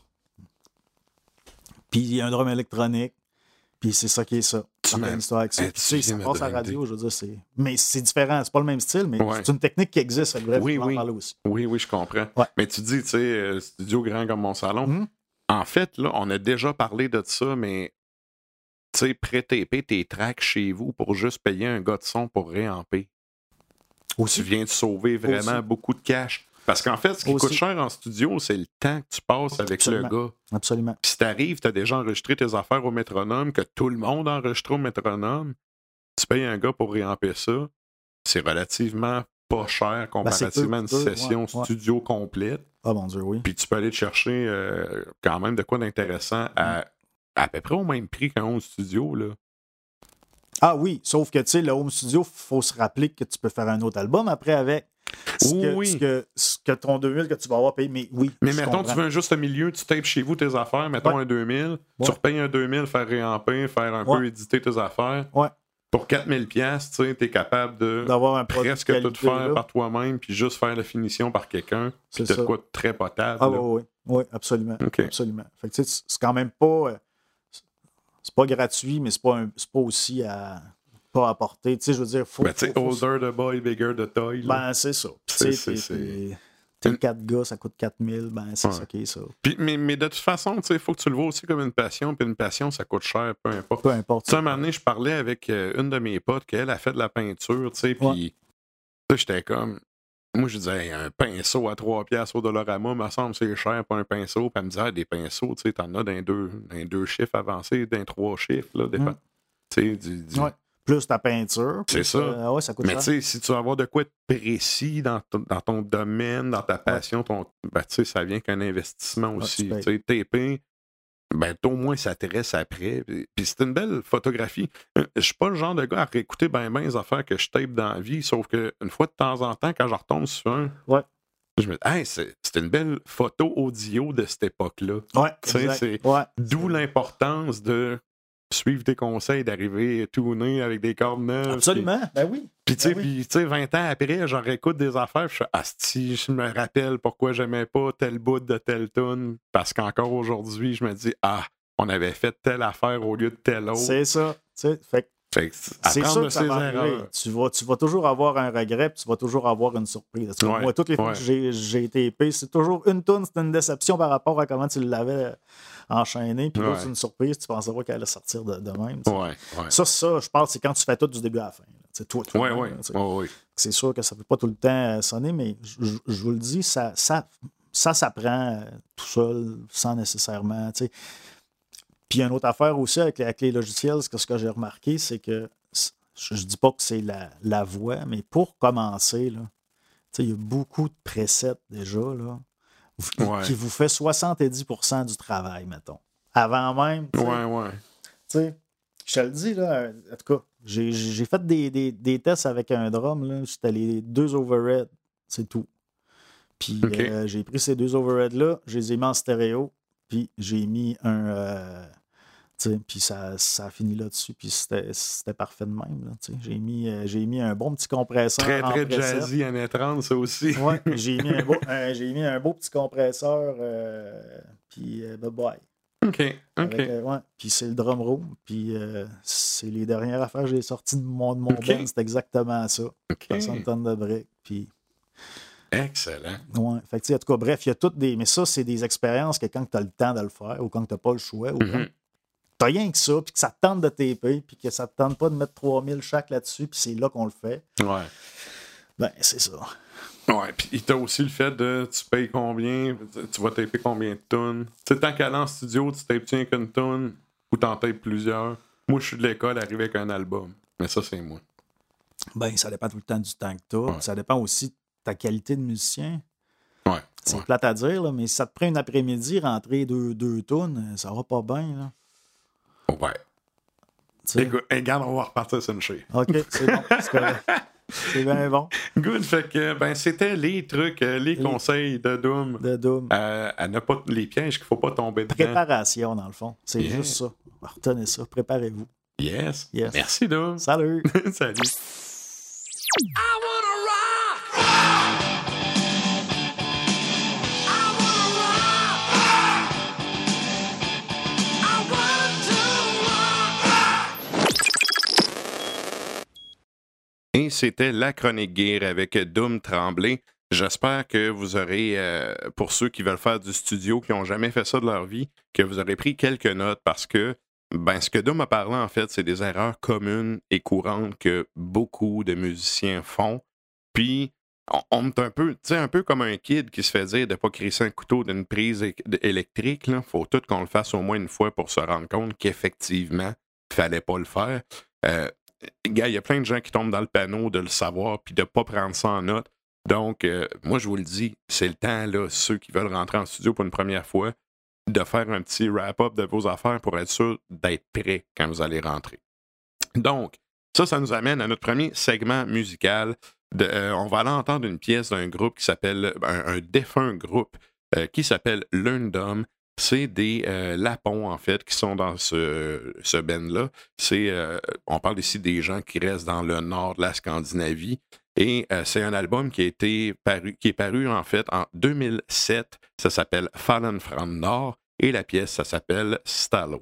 Puis il y a un drum électronique. Puis c'est ça qui est ça. C'est une histoire avec ça. Puis tu sais, ça passe à la radio, je veux dire, c'est... Mais c'est différent, c'est pas le même style, mais c'est une technique qui existe. Bref, oui. en parler aussi. Oui, je comprends. Ouais. Mais tu dis, tu sais, studio grand comme mon salon. En fait, là, on a déjà parlé de ça, mais tu sais, pré-taper tes tracks chez vous pour juste payer un gars de son pour réamper. Tu viens de sauver vraiment beaucoup de cash. Parce qu'en fait, ce qui coûte cher en studio, c'est le temps que tu passes avec le gars. Absolument. Puis si t'arrives, t'as déjà enregistré tes affaires au métronome, que tout le monde a enregistré au métronome, tu payes un gars pour réamper ça, c'est relativement pas cher comparativement à une session studio complète. Ah mon Dieu, oui. Puis tu peux aller te chercher quand même de quoi d'intéressant à peu près au même prix qu'un home studio, là. Ah oui, sauf que, tu sais, le home studio, il faut se rappeler que tu peux faire un autre album après avec. Ce que ton 2000 que tu vas avoir payé, mais oui. Mais mettons, tu veux un juste milieu, tu tapes chez vous tes affaires, mettons un 2000, tu repayes un 2000, faire réamper, faire un peu éditer tes affaires. Ouais. Pour 4000$, tu sais, t'es capable d'avoir un presque qualité, tout faire là. par toi-même, puis juste faire la finition par quelqu'un. Puis t'as de quoi de très potable. Ah oui, absolument. Okay. Absolument. Fait que tu sais, c'est quand même pas... c'est pas gratuit, mais c'est pas aussi à... pas apporter. Tu sais, je veux dire, faut... Ben, tu sais, older the boy, bigger the toy. Ben, c'est ça. T'es 4 gars, ça coûte 4000, ben, c'est ça qui est ça. Puis, mais de toute façon, tu sais, il faut que tu le vois aussi comme une passion, puis une passion, ça coûte cher, peu importe. Peu importe. Tu sais, un moment donné, je parlais avec une de mes potes, qu'elle a fait de la peinture, tu sais, puis j'étais comme... Moi, je disais, un pinceau à 3$ au Dollarama, me semble c'est cher pour un pinceau. Puis elle me disait, des pinceaux, tu sais, t'en as dans deux chiffres avancés, dans 3 chiffres, là, tu sais, Ouais. Plus ta peinture. C'est ça. Ça coûte cher. Mais tu sais, si tu veux avoir de quoi être précis dans ton domaine, dans ta passion, tu sais, ça vient qu'un investissement aussi. Tu sais, taper, ben, au moins, ça t'intéresse après. Puis c'est une belle photographie. Je suis pas le genre de gars à réécouter ben les affaires que je tape dans la vie, sauf qu'une fois de temps en temps, quand je retombe sur un, je me dis, hey, c'était une belle photo audio de cette époque-là. Ouais, c'est d'où l'importance de suivre tes conseils, d'arriver tout né avec des cordes neuves. Absolument, ben oui. Puis, tu sais, 20 ans après, je réécoute des affaires, je suis asti, je me rappelle pourquoi j'aimais pas tel bout de telle tune, parce qu'encore aujourd'hui, je me dis, on avait fait telle affaire au lieu de telle autre. C'est ça, tu sais, fait c'est sûr que ça va arriver. Tu vas toujours avoir un regret, puis tu vas toujours avoir une surprise. Moi, toutes les fois que j'ai été épais, c'est toujours une toune, c'est une déception par rapport à comment tu l'avais enchaîné. Puis là, c'est une surprise, tu pensais pas qu'elle allait sortir de même. Ça, je pense, c'est quand tu fais tout du début à la fin. Oui. C'est sûr que ça ne peut pas tout le temps sonner, mais je vous le dis, ça s'apprend tout seul, sans nécessairement. T'sais. Puis, une autre affaire aussi avec les logiciels, ce que j'ai remarqué, c'est que je ne dis pas que c'est la voix, mais pour commencer, il y a beaucoup de presets déjà là, qui vous fait 70% du travail, mettons. Avant même. sais, je te le dis, là, en tout cas, j'ai fait des tests avec un drum, là, c'était les 2 overheads, c'est tout. Puis j'ai pris ces 2 overheads-là, je les ai mis en stéréo, puis j'ai mis un... puis ça a fini là-dessus, puis c'était parfait de même. Là, j'ai mis un bon petit compresseur. Très, très jazzy, années 30, ça aussi. Oui, j'ai mis un beau petit compresseur, puis bye-bye. OK. Ouais. Puis c'est le drum room, puis c'est les dernières affaires que j'ai sorties de mon band, c'est exactement ça. 60 tonnes de briques, puis... Excellent. Ouais. Fait que, en tout cas, bref, il y a toutes des... Mais ça, c'est des expériences que quand tu as le temps de le faire, ou quand tu n'as pas le choix, ou quand t'as rien que ça, puis que ça te tente de taper, puis que ça te tente pas de mettre 3000 chaque là-dessus, puis c'est là qu'on le fait. Ouais. Ben, c'est ça. Ouais, puis t'as aussi le fait de tu payes combien, tu vas taper combien de tonnes. Tu sais, tant qu'aller en studio, tu tapes-tu qu'une tonne ou t'en tapes plusieurs. Moi, je suis de l'école, arrivé avec un album. Mais ça, c'est moi. Ben, ça dépend tout le temps du temps que t'as. Ouais. Ça dépend aussi de ta qualité de musicien. Ouais. C'est plate à dire, là, mais si ça te prend une après-midi, rentrer deux tonnes, ça va pas bien, là. Ouais. Écoute, regarde, on va repartir sur une chie. OK, c'est bon. C'est correct. C'est bien bon. Good, fait que ben c'était les trucs, les conseils de Doom. De Doom. À ne pas les pièges qu'il ne faut pas tomber dedans. Préparation, dans le fond. C'est juste ça. Retenez ça. Préparez-vous. Yes. Merci, Doom. Salut. Salut. Et c'était la chronique gear avec Doom Tremblay. J'espère que vous aurez, pour ceux qui veulent faire du studio, qui n'ont jamais fait ça de leur vie, que vous aurez pris quelques notes parce que ce que Doom a parlé, en fait, c'est des erreurs communes et courantes que beaucoup de musiciens font. Puis, on est un peu comme un kid qui se fait dire de ne pas crisser un couteau d'une prise électrique. Il faut tout qu'on le fasse au moins une fois pour se rendre compte qu'effectivement, il ne fallait pas le faire. Il y a plein de gens qui tombent dans le panneau de le savoir puis de ne pas prendre ça en note. Donc, moi, je vous le dis, c'est le temps, là, ceux qui veulent rentrer en studio pour une première fois, de faire un petit wrap-up de vos affaires pour être sûr d'être prêt quand vous allez rentrer. Donc, ça nous amène à notre premier segment musical. On va aller entendre une pièce d'un groupe qui s'appelle, un défunt groupe qui s'appelle Lundum. C'est des Lapons, en fait, qui sont dans ce band-là. On parle ici des gens qui restent dans le nord de la Scandinavie. Et c'est un album qui est paru, en fait, en 2007. Ça s'appelle Fallen from Nord. Et la pièce, ça s'appelle Stallo.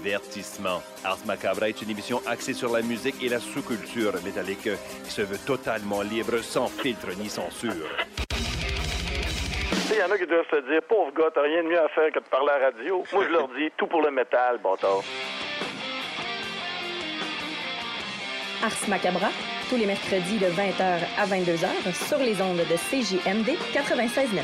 divertissement. Ars Macabra est une émission axée sur la musique et la sous-culture métallique qui se veut totalement libre, sans filtre ni censure. Il y en a qui doivent se dire, pauvre gars, t'as rien de mieux à faire que de parler à la radio. Moi, je leur dis, tout pour le métal, bâtard. Ars Macabra, tous les mercredis de 20h à 22h sur les ondes de CJMD 96.9.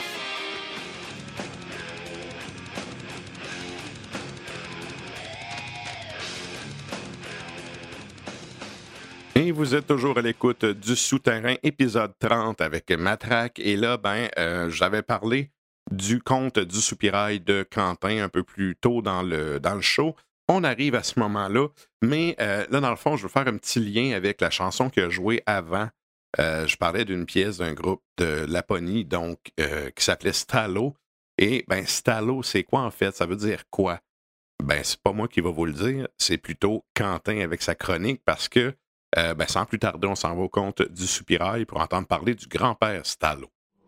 Et vous êtes toujours à l'écoute du Souterrain, épisode 30 avec Matraque. Et là, j'avais parlé du conte du soupirail de Quentin un peu plus tôt dans le show. On arrive à ce moment-là, mais là, dans le fond, je veux faire un petit lien avec la chanson qu'il a jouée avant. Je parlais d'une pièce d'un groupe de Laponie, donc, qui s'appelait Stallo. Et, Stallo, c'est quoi en fait? Ça veut dire quoi? C'est pas moi qui va vous le dire, c'est plutôt Quentin avec sa chronique, parce que, sans plus tarder, on s'en va au conte du soupirail pour entendre parler du grand-père Stallo.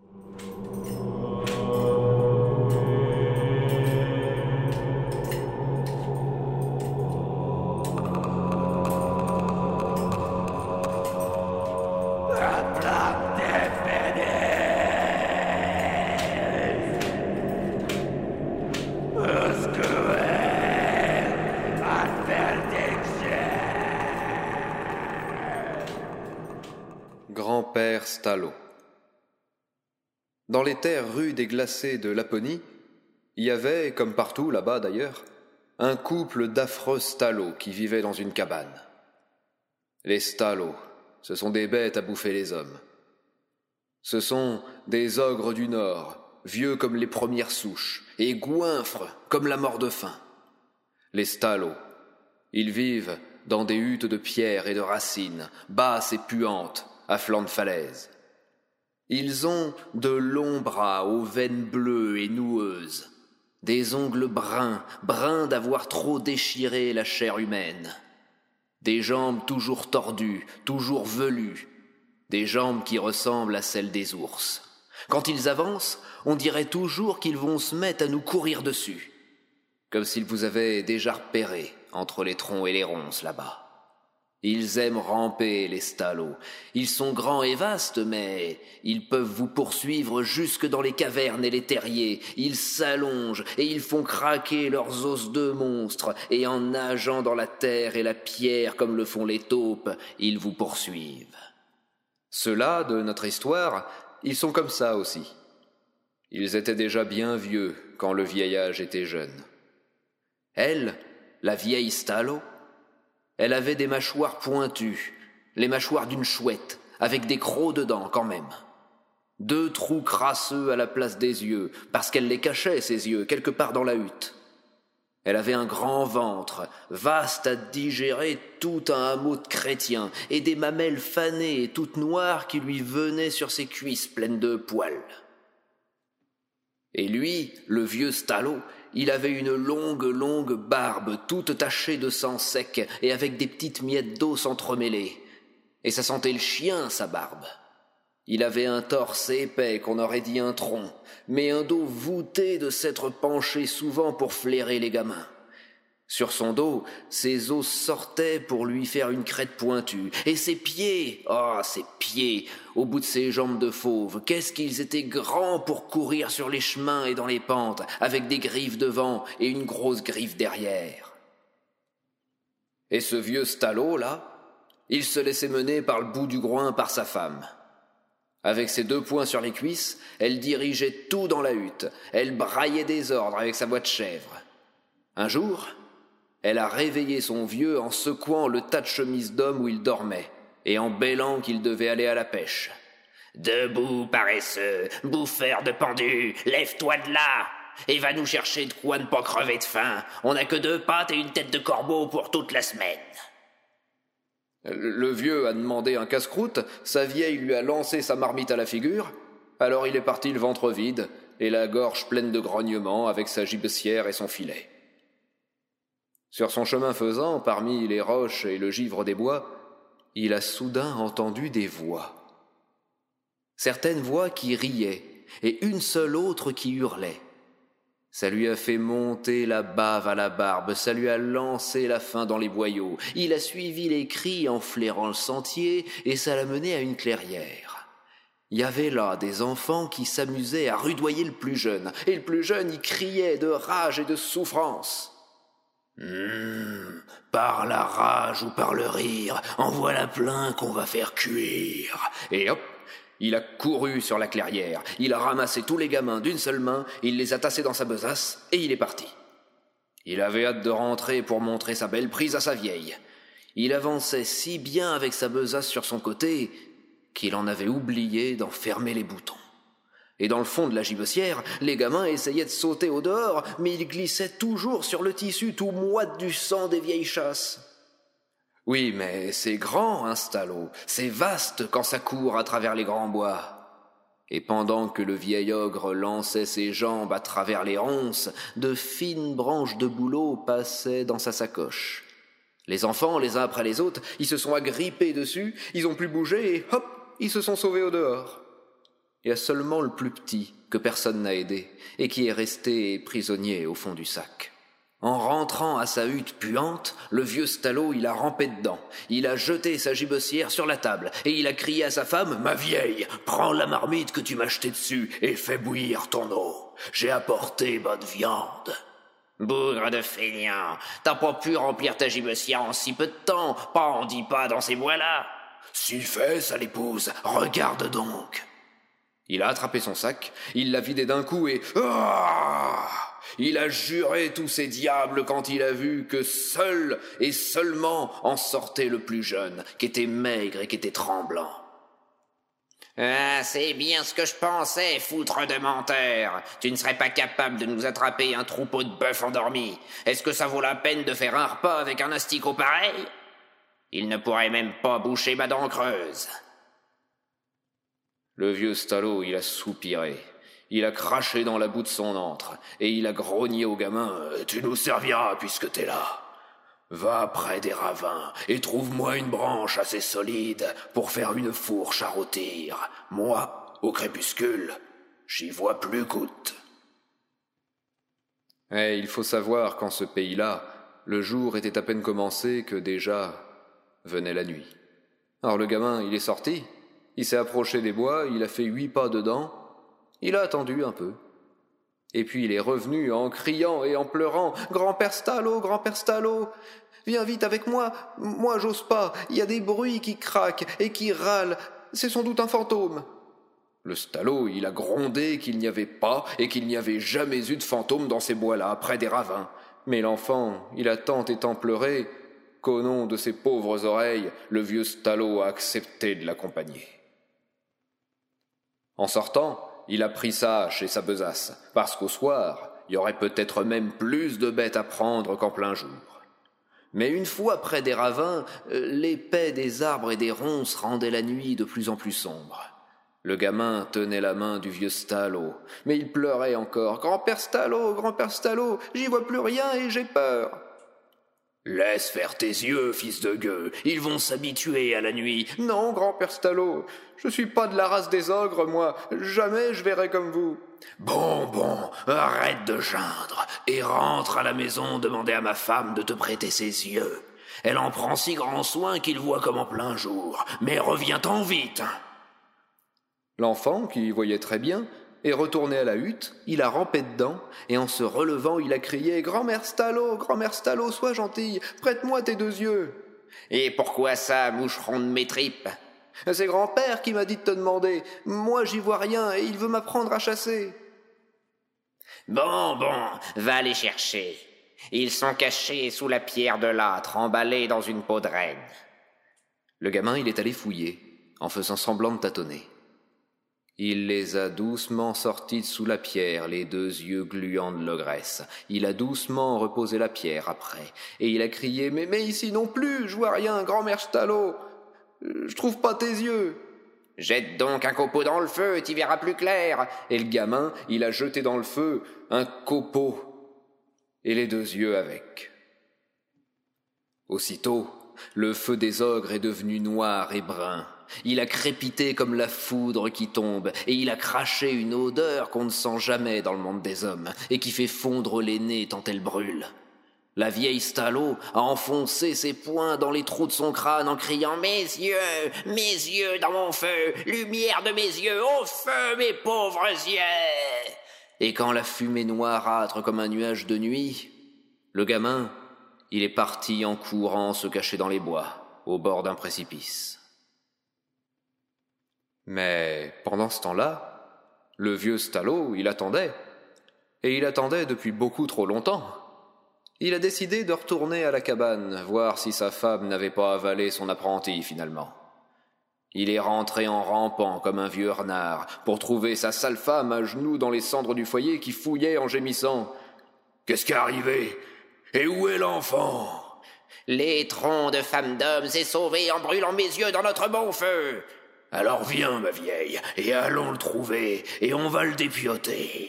Grand-père Stallo. Dans les terres rudes et glacées de Laponie, il y avait, comme partout là-bas d'ailleurs, un couple d'affreux Stallo qui vivaient dans une cabane. Les Stallo, ce sont des bêtes à bouffer les hommes. Ce sont des ogres du Nord, vieux comme les premières souches, et goinfres comme la mort de faim. Les Stallo, ils vivent dans des huttes de pierre et de racines, basses et puantes, à flanc de falaise. Ils ont de longs bras aux veines bleues et noueuses, des ongles bruns d'avoir trop déchiré la chair humaine, des jambes toujours tordues, toujours velues, des jambes qui ressemblent à celles des ours. Quand ils avancent, on dirait toujours qu'ils vont se mettre à nous courir dessus, comme s'ils vous avaient déjà repérés entre les troncs et les ronces là-bas. Ils aiment ramper, les Stallo. Ils sont grands et vastes, mais ils peuvent vous poursuivre jusque dans les cavernes et les terriers. Ils s'allongent et ils font craquer leurs os de monstres. Et en nageant dans la terre et la pierre comme le font les taupes, ils vous poursuivent. Ceux-là, de notre histoire, ils sont comme ça aussi. Ils étaient déjà bien vieux quand le vieillage était jeune. Elle, la vieille Stallo, elle avait des mâchoires pointues, les mâchoires d'une chouette, avec des crocs dedans quand même. 2 trous crasseux à la place des yeux, parce qu'elle les cachait, ses yeux, quelque part dans la hutte. Elle avait un grand ventre, vaste à digérer tout un hameau de chrétiens, et des mamelles fanées et toutes noires qui lui venaient sur ses cuisses pleines de poils. Et lui, le vieux Stallo, il avait une longue barbe, toute tachée de sang sec et avec des petites miettes d'os entremêlées. Et ça sentait le chien, sa barbe. Il avait un torse épais qu'on aurait dit un tronc, mais un dos voûté de s'être penché souvent pour flairer les gamins. Sur son dos, ses os sortaient pour lui faire une crête pointue. Et ses pieds, ses pieds, au bout de ses jambes de fauve, qu'est-ce qu'ils étaient grands pour courir sur les chemins et dans les pentes, avec des griffes devant et une grosse griffe derrière. Et ce vieux Stallo, là, il se laissait mener par le bout du groin par sa femme. Avec ses 2 poings sur les cuisses, elle dirigeait tout dans la hutte. Elle braillait des ordres avec sa voix de chèvre. Un jour, elle a réveillé son vieux en secouant le tas de chemises d'homme où il dormait et en bêlant qu'il devait aller à la pêche. « Debout, paresseux, bouffeur de pendus, lève-toi de là et va nous chercher de quoi ne pas crever de faim. On n'a que 2 pattes et une tête de corbeau pour toute la semaine. » Le vieux a demandé un casse-croûte, sa vieille lui a lancé sa marmite à la figure, alors il est parti le ventre vide et la gorge pleine de grognements avec sa gibecière et son filet. Sur son chemin faisant, parmi les roches et le givre des bois, il a soudain entendu des voix. Certaines voix qui riaient et une seule autre qui hurlait. Ça lui a fait monter la bave à la barbe, ça lui a lancé la faim dans les boyaux. Il a suivi les cris en flairant le sentier et ça l'a mené à une clairière. Il y avait là des enfants qui s'amusaient à rudoyer le plus jeune, et le plus jeune y criait de rage et de souffrance. Par la rage ou par le rire, en voilà plein qu'on va faire cuire. Et hop, il a couru sur la clairière, il a ramassé tous les gamins d'une seule main, il les a tassés dans sa besace et il est parti. Il avait hâte de rentrer pour montrer sa belle prise à sa vieille. Il avançait si bien avec sa besace sur son côté qu'il en avait oublié d'en fermer les boutons. Et dans le fond de la gibecière, les gamins essayaient de sauter au dehors, mais ils glissaient toujours sur le tissu tout moite du sang des vieilles chasses. Oui, mais c'est grand, un stallo, c'est vaste quand ça court à travers les grands bois. Et pendant que le vieil ogre lançait ses jambes à travers les ronces, de fines branches de bouleau passaient dans sa sacoche. Les enfants, les uns après les autres, ils se sont agrippés dessus, ils ont pu bouger et hop, ils se sont sauvés au dehors. Il y a seulement le plus petit que personne n'a aidé et qui est resté prisonnier au fond du sac. En rentrant à sa hutte puante, le vieux stallo, il a rampé dedans. Il a jeté sa gibecière sur la table et il a crié à sa femme « Ma vieille, prends la marmite que tu m'as jetée dessus et fais bouillir ton eau. J'ai apporté bonne viande. » Bougre de feignant, t'as pas pu remplir ta gibecière en si peu de temps, pas on dit pas dans ces bois-là. Si fait, sale épouse, regarde donc. Il a attrapé son sac, il l'a vidé d'un coup et... Il a juré tous ses diables quand il a vu que seul et seulement en sortait le plus jeune, qui était maigre et qui était tremblant. « Ah, c'est bien ce que je pensais, foutre de menteur. Tu ne serais pas capable de nous attraper un troupeau de bœufs endormis. Est-ce que ça vaut la peine de faire un repas avec un asticot pareil? Il ne pourrait même pas boucher ma dent creuse. » Le vieux stallo, il a soupiré. Il a craché dans la boue de son antre, et il a grogné au gamin « Tu nous serviras puisque t'es là. Va près des ravins et trouve-moi une branche assez solide pour faire une fourche à rôtir. Moi, au crépuscule, j'y vois plus goutte. » Et il faut savoir qu'en ce pays-là, le jour était à peine commencé que déjà venait la nuit. Alors le gamin, il est sorti, il s'est approché des bois, il a fait 8 pas dedans. Il a attendu un peu. Et puis il est revenu en criant et en pleurant « Grand-père Stallo, viens vite avec moi. Moi, j'ose pas. Il y a des bruits qui craquent et qui râlent. C'est sans doute un fantôme. » Le stallo, il a grondé qu'il n'y avait pas et qu'il n'y avait jamais eu de fantôme dans ces bois-là, près des ravins. Mais l'enfant, il a tant et tant pleuré qu'au nom de ses pauvres oreilles, le vieux stallo a accepté de l'accompagner. En sortant, il a pris sa hache et sa besace, parce qu'au soir, il y aurait peut-être même plus de bêtes à prendre qu'en plein jour. Mais une fois près des ravins, l'épais des arbres et des ronces rendait la nuit de plus en plus sombre. Le gamin tenait la main du vieux stallo, mais il pleurait encore. « Grand-père Stallo, j'y vois plus rien et j'ai peur. » « Laisse faire tes yeux, fils de gueux, ils vont s'habituer à la nuit. »« Non, grand-père Stallo, je suis pas de la race des ogres, moi, jamais je verrai comme vous. »« Bon, arrête de geindre, et rentre à la maison demander à ma femme de te prêter ses yeux. Elle en prend si grand soin qu'il voit comme en plein jour, mais reviens-t'en vite. » L'enfant, qui voyait très bien, est retourné à la hutte, il a rampé dedans, et en se relevant, il a crié « Grand-mère Stallo, sois gentille, prête-moi tes 2 yeux. »« Et pourquoi ça, moucheron de mes tripes ?»« C'est grand-père qui m'a dit de te demander. Moi, j'y vois rien, et il veut m'apprendre à chasser. »« Bon, va les chercher. Ils sont cachés sous la pierre de l'âtre, emballés dans une peau de renne. » Le gamin, il est allé fouiller, en faisant semblant de tâtonner. Il les a doucement sortis de sous la pierre, les 2 yeux gluants de l'ogresse. Il a doucement reposé la pierre après, et il a crié « Mais ici non plus, je vois rien, grand-mère Stallo. Je trouve pas tes yeux. »« Jette donc un copeau dans le feu, t'y verras plus clair. » Et le gamin, il a jeté dans le feu un copeau, et les 2 yeux avec. Aussitôt, le feu des ogres est devenu noir et brun, Il a crépité comme la foudre qui tombe, et il a craché une odeur qu'on ne sent jamais dans le monde des hommes, et qui fait fondre les nez tant elle brûle. La vieille Stalo a enfoncé ses poings dans les trous de son crâne en criant « Mes yeux dans mon feu, lumière de mes yeux, au feu mes pauvres yeux !» Et quand la fumée noirâtre comme un nuage de nuit, le gamin, il est parti en courant se cacher dans les bois, au bord d'un précipice. Mais pendant ce temps-là, le vieux Stalo, il attendait. Et il attendait depuis beaucoup trop longtemps. Il a décidé de retourner à la cabane, voir si sa femme n'avait pas avalé son apprenti finalement. Il est rentré en rampant comme un vieux renard pour trouver sa sale femme à genoux dans les cendres du foyer qui fouillait en gémissant. « Qu'est-ce qui est arrivé? Et où est l'enfant ?»« Les troncs de femme d'homme s'est sauvé en brûlant mes yeux dans notre bon feu. »« Alors viens, ma vieille, et allons le trouver, et on va le dépioter. »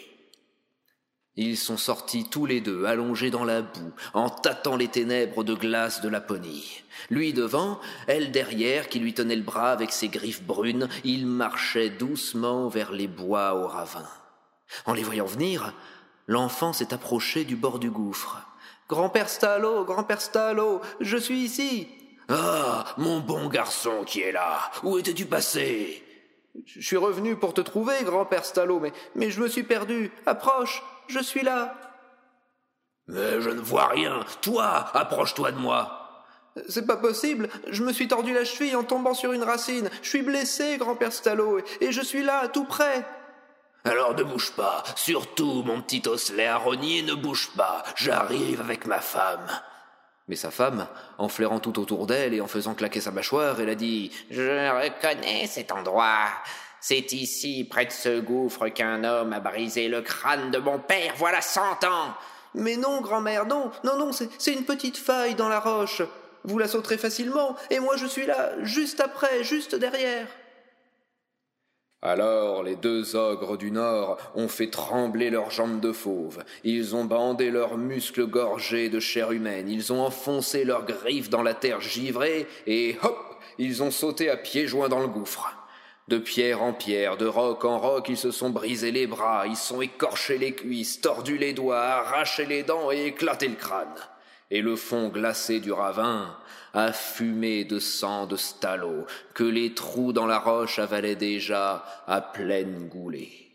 Ils sont sortis tous les deux, allongés dans la boue, en tâtant les ténèbres de glace de Laponie. Lui devant, elle derrière, qui lui tenait le bras avec ses griffes brunes, ils marchaient doucement vers les bois au ravin. En les voyant venir, l'enfant s'est approché du bord du gouffre. « Grand-père Stalo, je suis ici !»« Ah, mon bon garçon qui est là, où étais-tu passé ?»« Je suis revenu pour te trouver, grand-père Stalo, mais je me suis perdu. Approche, je suis là. »« Mais je ne vois rien. Toi, approche-toi de moi. »« C'est pas possible, je me suis tordu la cheville en tombant sur une racine. Je suis blessé, grand-père Stalo, et je suis là, tout près. »« Alors ne bouge pas, surtout, mon petit osselet à rogner, ne bouge pas. J'arrive avec ma femme. » Mais sa femme, en flairant tout autour d'elle et en faisant claquer sa mâchoire, elle a dit « Je reconnais cet endroit. C'est ici, près de ce gouffre, qu'un homme a brisé le crâne de mon père, voilà 100 ans. »« Mais non, grand-mère, non, c'est une petite faille dans la roche. Vous la sauterez facilement, et moi je suis là, juste après, juste derrière. » Alors les deux ogres du Nord ont fait trembler leurs jambes de fauve, ils ont bandé leurs muscles gorgés de chair humaine, ils ont enfoncé leurs griffes dans la terre givrée, et hop, ils ont sauté à pieds joints dans le gouffre. De pierre en pierre, de roc en roc, ils se sont brisés les bras, ils sont écorchés les cuisses, tordus les doigts, arrachés les dents et éclaté le crâne. Et le fond glacé du ravin a fumé de sang de Stalo, que les trous dans la roche avalaient déjà à pleine goulée.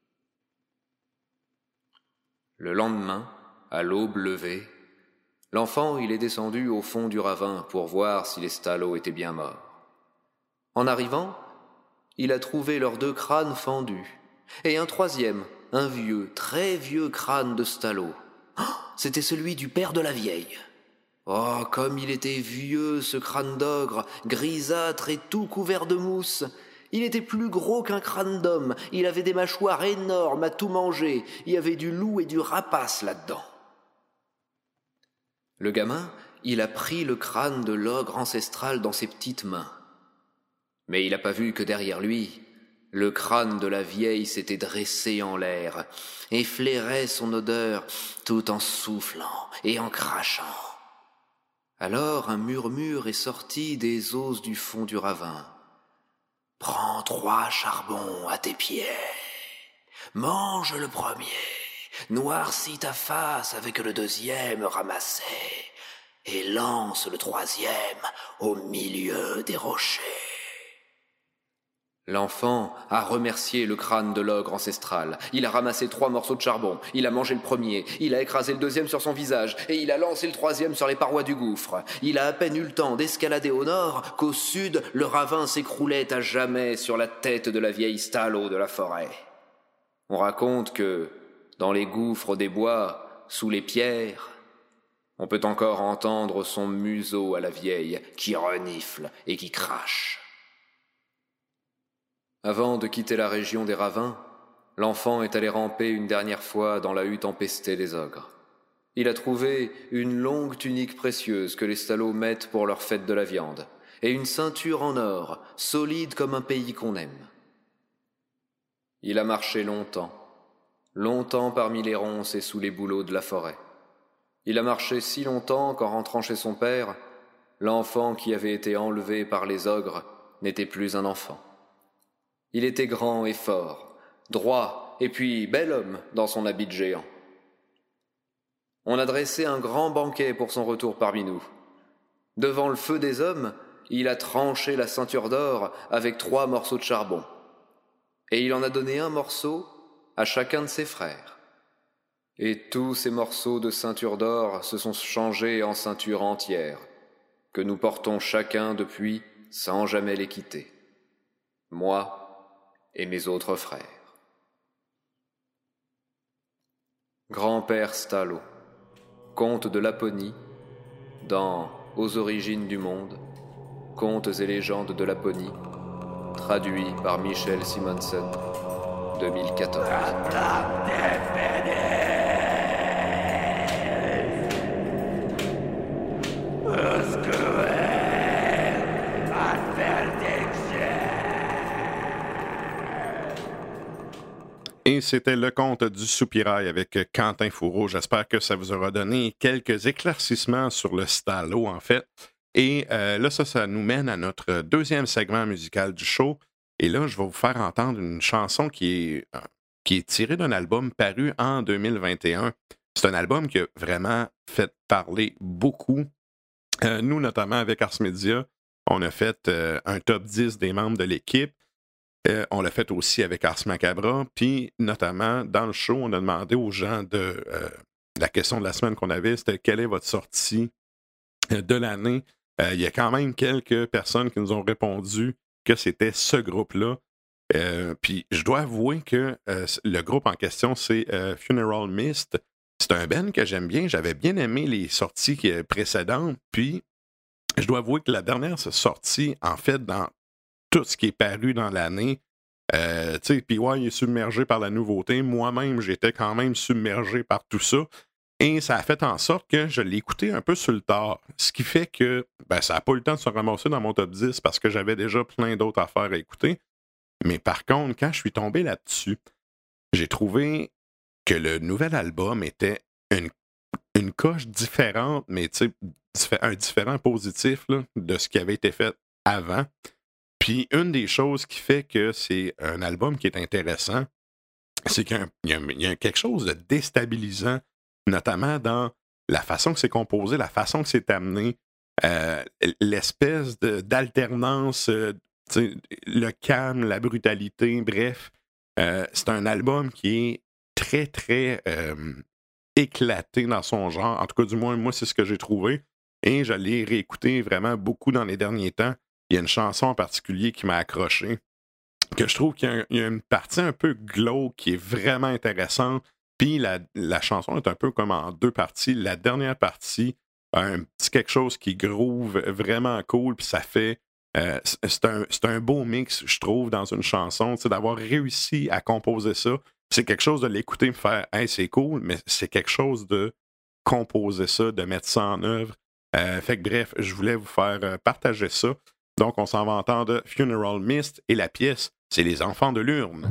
Le lendemain, à l'aube levée, l'enfant il est descendu au fond du ravin pour voir si les Stalo étaient bien morts. En arrivant, il a trouvé leurs 2 crânes fendus, et un troisième, un vieux, très vieux crâne de Stalo. Oh, c'était celui du père de la vieille. Oh, comme il était vieux, ce crâne d'ogre, grisâtre et tout couvert de mousse. Il était plus gros qu'un crâne d'homme, il avait des mâchoires énormes à tout manger, il y avait du loup et du rapace là-dedans. Le gamin, il a pris le crâne de l'ogre ancestral dans ses petites mains. Mais il n'a pas vu que derrière lui, le crâne de la vieille s'était dressé en l'air et flairait son odeur tout en soufflant et en crachant. Alors un murmure est sorti des os du fond du ravin. « Prends 3 charbons à tes pieds, mange le premier, noircis ta face avec le 2e ramassé, et lance le 3e au milieu des rochers. » L'enfant a remercié le crâne de l'ogre ancestral. Il a ramassé 3 morceaux de charbon. Il a mangé le premier. Il a écrasé le 2e sur son visage. Et il a lancé le 3e sur les parois du gouffre. Il a à peine eu le temps d'escalader au nord qu'au sud, le ravin s'écroulait à jamais sur la tête de la vieille Stalo de la forêt. On raconte que, dans les gouffres des bois, sous les pierres, on peut encore entendre son museau à la vieille qui renifle et qui crache. Avant de quitter la région des ravins, l'enfant est allé ramper une dernière fois dans la hutte empestée des ogres. Il a trouvé une longue tunique précieuse que les Stalo mettent pour leur fête de la viande, et une ceinture en or, solide comme un pays qu'on aime. Il a marché longtemps parmi les ronces et sous les bouleaux de la forêt. Il a marché si longtemps qu'en rentrant chez son père, l'enfant qui avait été enlevé par les ogres n'était plus un enfant. Il était grand et fort, droit et puis bel homme dans son habit de géant. On a dressé un grand banquet pour son retour parmi nous. Devant le feu des hommes, il a tranché la ceinture d'or avec 3 morceaux de charbon. Et il en a donné un morceau à chacun de ses frères. Et tous ces morceaux de ceinture d'or se sont changés en ceinture entière, que nous portons chacun depuis sans jamais les quitter. Moi et mes autres frères. Grand-père Stalo, conte de Laponie, dans Aux origines du monde, contes et légendes de Laponie, traduit par Michel Simonsen, 2014. Et c'était le conte du soupirail avec Quentin Fourreau. J'espère que ça vous aura donné quelques éclaircissements sur le Stalo, en fait. Et là, ça nous mène à notre deuxième segment musical du show. Et là, je vais vous faire entendre une chanson qui est tirée d'un album paru en 2021. C'est un album qui a vraiment fait parler beaucoup. Nous, notamment avec Ars Media, on a fait un top 10 des membres de l'équipe. On l'a fait aussi avec Ars Macabra, puis notamment dans le show, on a demandé aux gens de la question de la semaine qu'on avait, c'était quelle est votre sortie de l'année. Il y a quand même quelques personnes qui nous ont répondu que c'était ce groupe-là. Puis je dois avouer que le groupe en question, c'est Funeral Mist. C'est un band que j'aime bien. J'avais bien aimé les sorties précédentes, puis je dois avouer que la dernière sortie, en fait, dans tout ce qui est paru dans l'année. Puis ouais, il est submergé par la nouveauté. Moi-même, j'étais quand même submergé par tout ça. Et ça a fait en sorte que je l'ai écouté un peu sur le tard. Ce qui fait que ça n'a pas eu le temps de se ramasser dans mon top 10 parce que j'avais déjà plein d'autres affaires à écouter. Mais par contre, quand je suis tombé là-dessus, j'ai trouvé que le nouvel album était une coche différente, mais un différent positif là, de ce qui avait été fait avant. Puis une des choses qui fait que c'est un album qui est intéressant, c'est qu'il y a quelque chose de déstabilisant, notamment dans la façon que c'est composé, la façon que c'est amené, l'espèce d'alternance, le calme, la brutalité, bref. C'est un album qui est très, très éclaté dans son genre. En tout cas, du moins, moi, c'est ce que j'ai trouvé. Et je l'ai réécouté vraiment beaucoup dans les derniers temps. Il y a une chanson en particulier qui m'a accroché, que je trouve qu'il y a une partie un peu glauque qui est vraiment intéressante. Puis la chanson est un peu comme en 2 parties. La dernière partie a un petit quelque chose qui groove vraiment cool, puis ça fait... c'est un beau mix, je trouve, dans une chanson. D'avoir réussi à composer ça, c'est quelque chose de l'écouter et me faire « Hey, c'est cool », mais c'est quelque chose de composer ça, de mettre ça en œuvre. Fait que bref, je voulais vous faire partager ça. Donc, on s'en va entendre Funeral Mist et la pièce, c'est Les Enfants de l'Urne.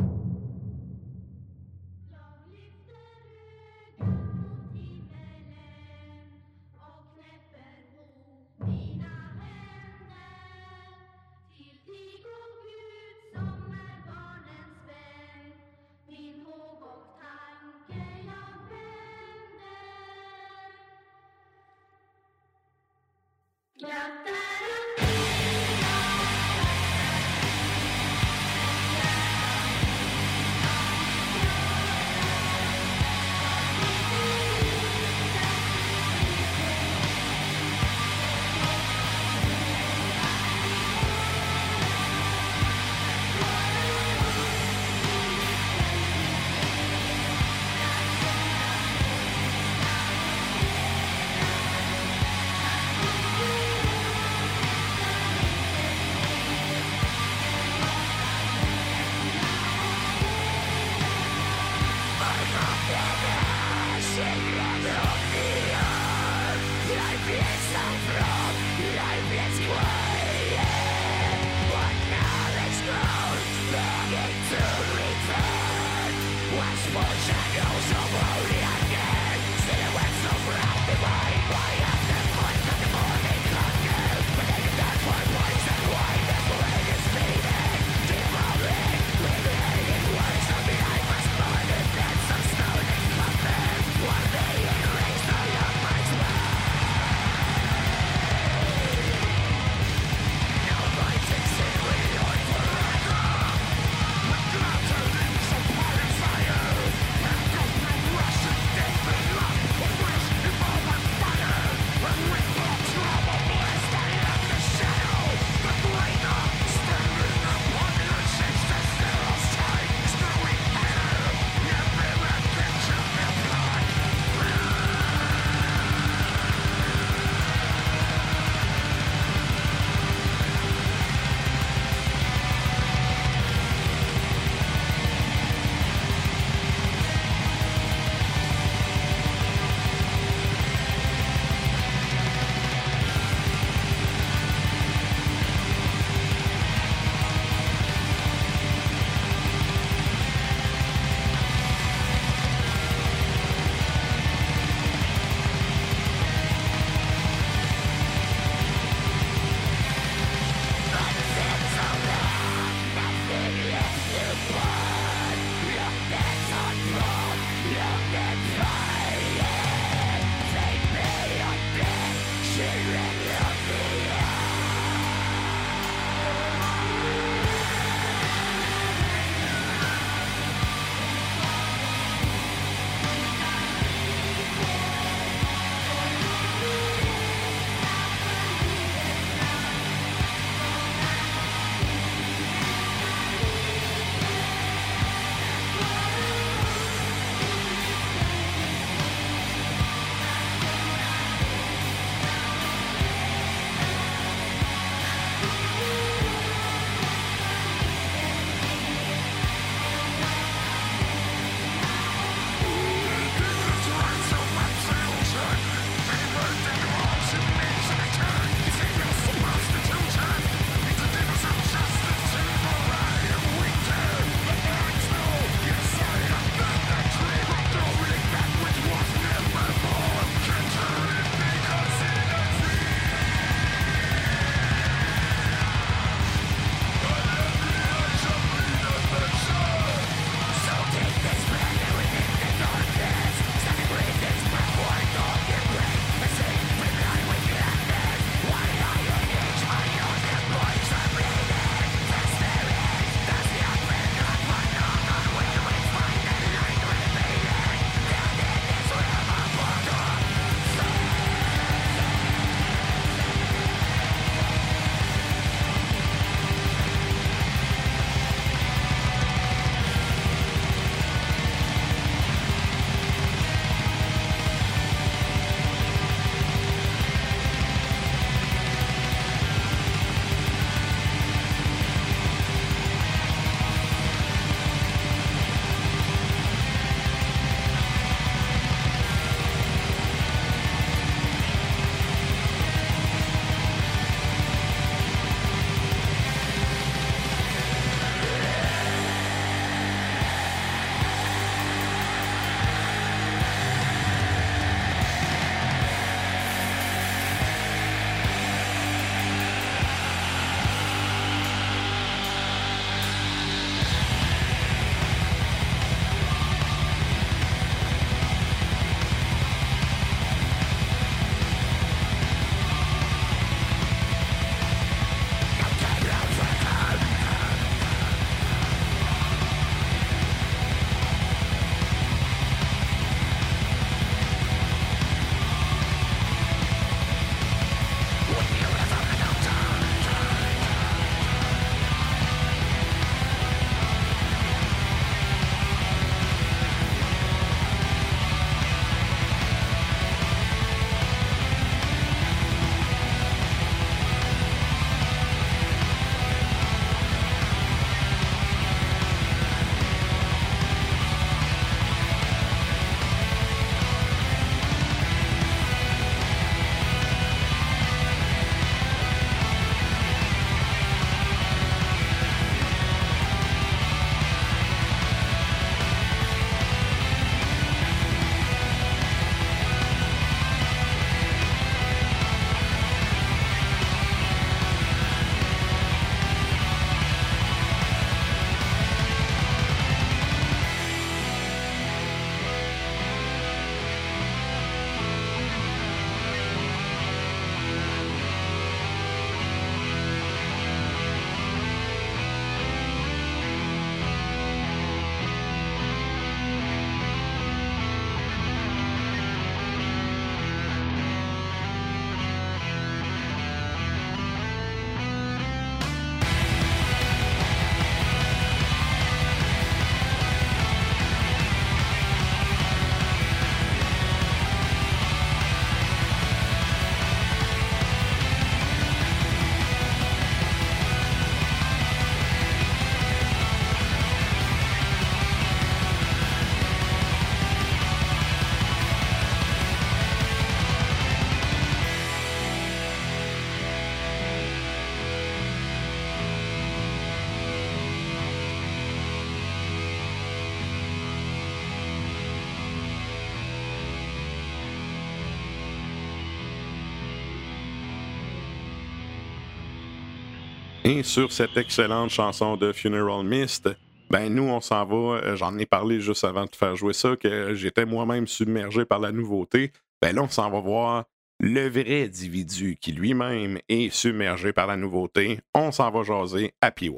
Et sur cette excellente chanson de Funeral Mist, ben nous, on s'en va. J'en ai parlé juste avant de faire jouer ça, que j'étais moi-même submergé par la nouveauté. Ben là, on s'en va voir le vrai individu qui lui-même est submergé par la nouveauté. On s'en va jaser à PY.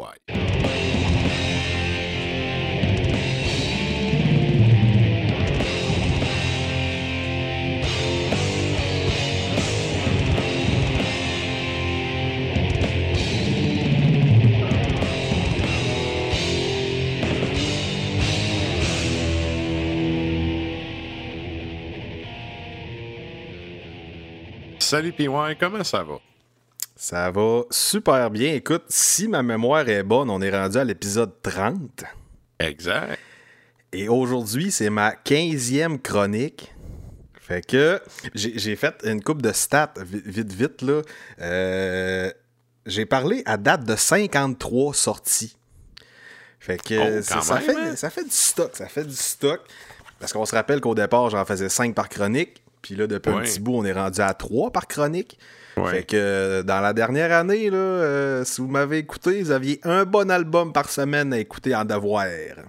Salut PY, comment ça va? Ça va super bien. Écoute, si ma mémoire est bonne, on est rendu à l'épisode 30. Exact. Et aujourd'hui, c'est ma 15e chronique. Fait que j'ai fait une couple de stats vite, là. J'ai parlé à date de 53 sorties. Fait que ça fait du stock. Parce qu'on se rappelle qu'au départ, j'en faisais 5 par chronique. Puis là, depuis un petit bout, on est rendu à 3 par chronique. Ouais. Fait que dans la dernière année, là, si vous m'avez écouté, vous aviez un bon album par semaine à écouter en devoir.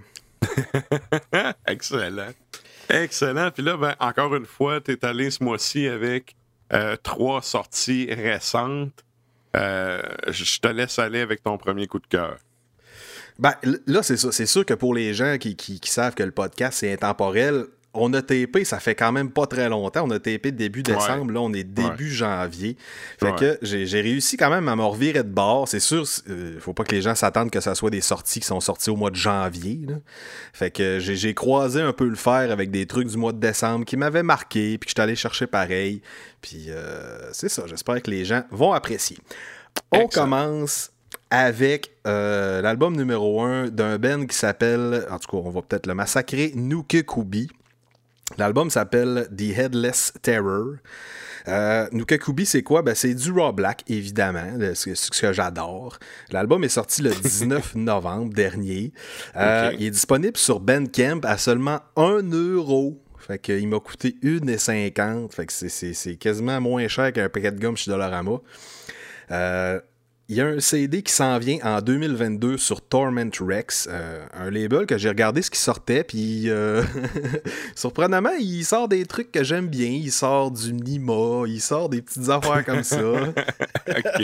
Excellent. Excellent. Puis là, ben, encore une fois, tu es allé ce mois-ci avec 3 sorties récentes. Je te laisse aller avec ton premier coup de cœur. Ben, là, c'est ça. C'est sûr que pour les gens qui savent que le podcast, c'est intemporel, on a tapé, ça fait quand même pas très longtemps. On a tapé début décembre, là, on est début janvier. Fait que j'ai réussi quand même à me revirer de bord. C'est sûr, faut pas que les gens s'attendent que ça soit des sorties qui sont sorties au mois de janvier, là. Fait que j'ai croisé un peu le fer avec des trucs du mois de décembre qui m'avaient marqué, puis que je suis allé chercher pareil. Puis c'est ça, j'espère que les gens vont apprécier. On commence avec l'album numéro 1 d'un band qui s'appelle, en tout cas, on va peut-être le massacrer, Nuke Kubi. L'album s'appelle The Headless Terror. Nuke Kubi, c'est quoi? Ben, c'est du raw black, évidemment, ce que j'adore. L'album est sorti le 19 novembre dernier. Il est disponible sur Bandcamp à seulement 1€. Fait qu'il m'a coûté 1,50$. Fait que c'est quasiment moins cher qu'un paquet de gomme chez Dollarama. Il y a un CD qui s'en vient en 2022 sur Torment Rex, un label que j'ai regardé ce qui sortait, puis surprenamment, il sort des trucs que j'aime bien. Il sort du Nima, il sort des petites affaires comme ça. OK.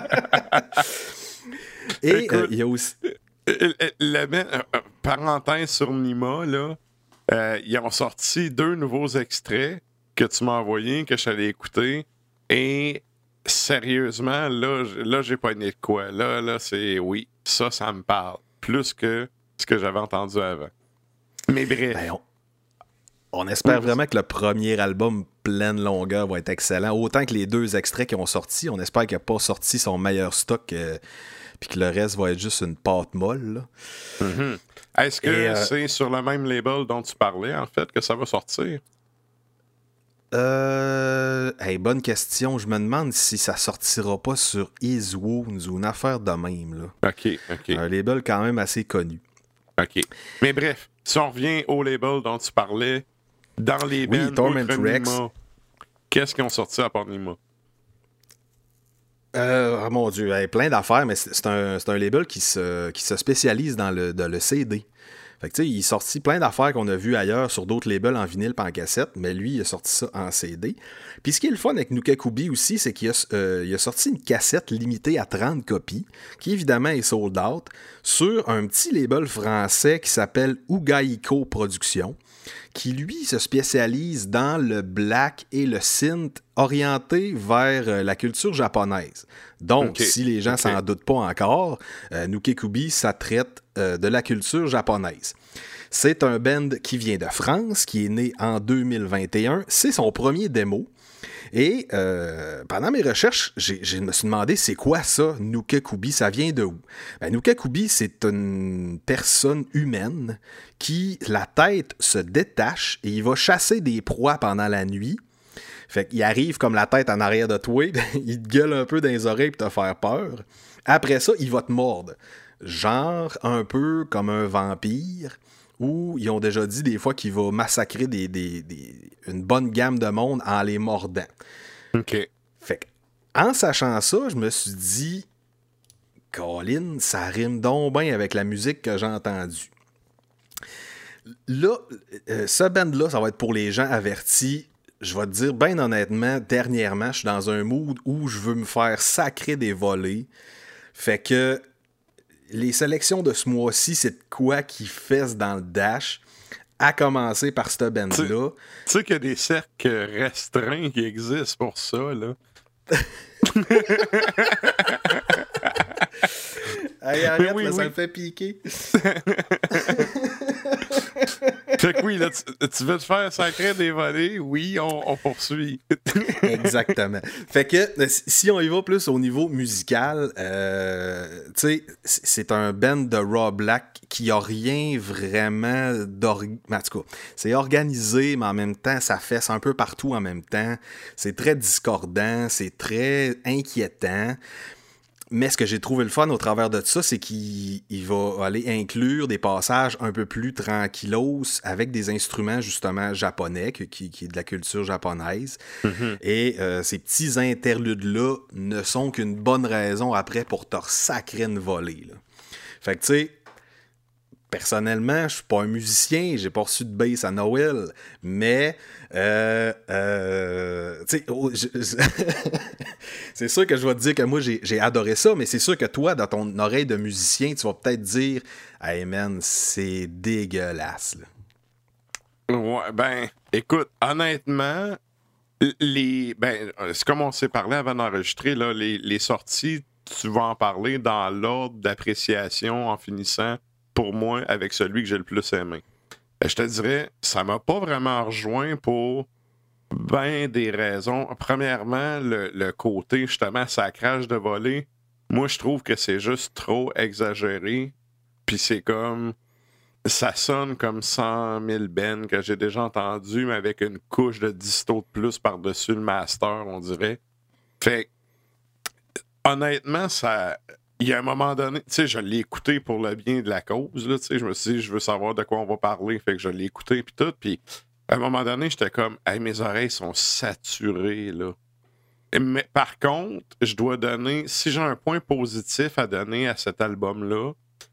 Et il y a aussi... parenthèse sur Nima, là, ils ont sorti 2 nouveaux extraits que tu m'as envoyés, que je suis allé écouter, et... Sérieusement, là, j'ai pas né de quoi. Là, c'est oui, ça me parle. Plus que ce que j'avais entendu avant. Mais bref. Ben, on espère vraiment que le premier album pleine longueur va être excellent. Autant que les 2 extraits qui ont sorti. On espère qu'il n'a pas sorti son meilleur stock puis que le reste va être juste une pâte molle. Là. Mm-hmm. Est-ce que c'est sur le même label dont tu parlais, en fait, que ça va sortir? Bonne question. Je me demande si ça sortira pas sur Is Wounds ou une affaire de même. Là. OK. Un label quand même assez connu. OK. Mais bref, si on revient au label dont tu parlais, dans les bands, Torment Rex. Nima, qu'est-ce qu'ils ont sorti à part Nima? Oh mon Dieu, plein d'affaires, mais c'est un label qui se spécialise dans le CD. Fait que tu sais, il est sorti plein d'affaires qu'on a vues ailleurs sur d'autres labels en vinyle pas en cassette, mais lui, il a sorti ça en CD. Puis ce qui est le fun avec Nuke Kubi aussi, c'est qu'il a sorti une cassette limitée à 30 copies, qui évidemment est sold out, sur un petit label français qui s'appelle Ugaiko Productions, qui lui se spécialise dans le black et le synth orienté vers la culture japonaise. Donc, si les gens s'en doutent pas encore, Nuke Kubi, ça traite de la culture japonaise. C'est un band qui vient de France, qui est né en 2021. C'est son premier démo. Et pendant mes recherches, je me suis demandé c'est quoi ça, Nuke Kubi, ça vient de où? Nuke Kubi, c'est une personne humaine qui, la tête se détache et il va chasser des proies pendant la nuit. Fait qu'il arrive comme la tête en arrière de toi, il te gueule un peu dans les oreilles pour te faire peur. Après ça, il va te mordre. Genre un peu comme un vampire, où ils ont déjà dit des fois qu'il va massacrer une bonne gamme de monde en les mordant. OK. Fait qu'en sachant ça, je me suis dit, Colin, ça rime donc bien avec la musique que j'ai entendue. Là, ce band-là, ça va être pour les gens avertis. Je vais te dire, bien honnêtement, dernièrement, je suis dans un mood où je veux me faire sacrer des volets. Fait que les sélections de ce mois-ci, c'est de quoi qui fesse dans le dash, à commencer par ce band-là. Tu sais qu'il y a des cercles restreints qui existent pour ça, là. Hey, arrête, oui, là, oui. ça me fait piquer. Fait que oui, là, tu veux te faire sacrer des volets? Oui, on poursuit. Exactement. Fait que si on y va plus au niveau musical, tu sais, c'est un band de raw black qui a rien vraiment en tout cas, c'est organisé, mais en même temps, ça fesse un peu partout en même temps. C'est très discordant, c'est très inquiétant. Mais ce que j'ai trouvé le fun au travers de ça, c'est qu'il va aller inclure des passages un peu plus tranquillos avec des instruments justement japonais, qui est de la culture japonaise. Mm-hmm. Et ces petits interludes-là ne sont qu'une bonne raison après pour te sacrer une volée, là. Fait que tu sais, personnellement, je suis pas un musicien, j'ai pas reçu de bass à Noël, mais c'est sûr que je vais te dire que moi j'ai adoré ça, mais c'est sûr que toi, dans ton oreille de musicien, tu vas peut-être dire « Hey man, c'est dégueulasse. » Ouais, ben, écoute, honnêtement, c'est comme on s'est parlé avant d'enregistrer, là, les sorties, tu vas en parler dans l'ordre d'appréciation en finissant pour moi avec celui que j'ai le plus aimé. Je te dirais, ça m'a pas vraiment rejoint pour ben des raisons. Premièrement, le côté justement sacrage de voler, moi je trouve que c'est juste trop exagéré. Puis c'est comme, ça sonne comme 100 000 bands que j'ai déjà entendu, mais avec une couche de disto de plus par-dessus le master, on dirait. Fait honnêtement, ça... Il y a un moment donné, tu sais, je l'ai écouté pour le bien de la cause, là, tu sais, je me suis dit, je veux savoir de quoi on va parler, fait que je l'ai écouté, puis tout, puis à un moment donné, j'étais comme, hey, mes oreilles sont saturées, là. Mais par contre, je dois donner, si j'ai un point positif à donner à cet album-là,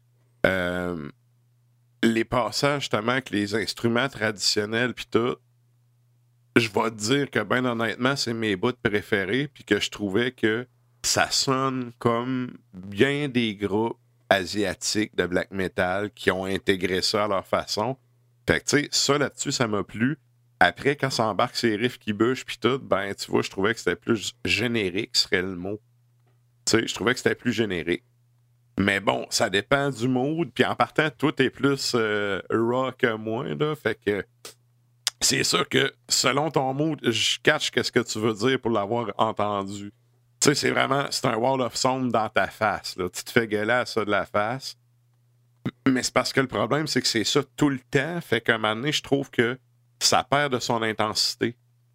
les passages, justement, avec les instruments traditionnels, puis tout, je vais te dire que, ben honnêtement, c'est mes bouts préférés, puis que je trouvais que ça sonne comme bien des groupes asiatiques de black metal qui ont intégré ça à leur façon. Fait que, tu sais, ça là-dessus, ça m'a plu. Après, quand ça embarque ces riffs qui bougent pis tout, ben, tu vois, je trouvais que c'était plus générique, serait le mot. Tu sais, je trouvais que c'était plus générique. Mais bon, ça dépend du mood. Puis en partant, toi, t'es plus raw que moi, là. Fait que c'est sûr que selon ton mood, je catch qu'est-ce que tu veux dire pour l'avoir entendu. Tu sais, c'est un wall of sound dans ta face, là. Tu te fais gueuler à ça de la face. Mais c'est parce que le problème, c'est que c'est ça tout le temps. Fait qu'à un moment donné, je trouve que ça perd de son intensité.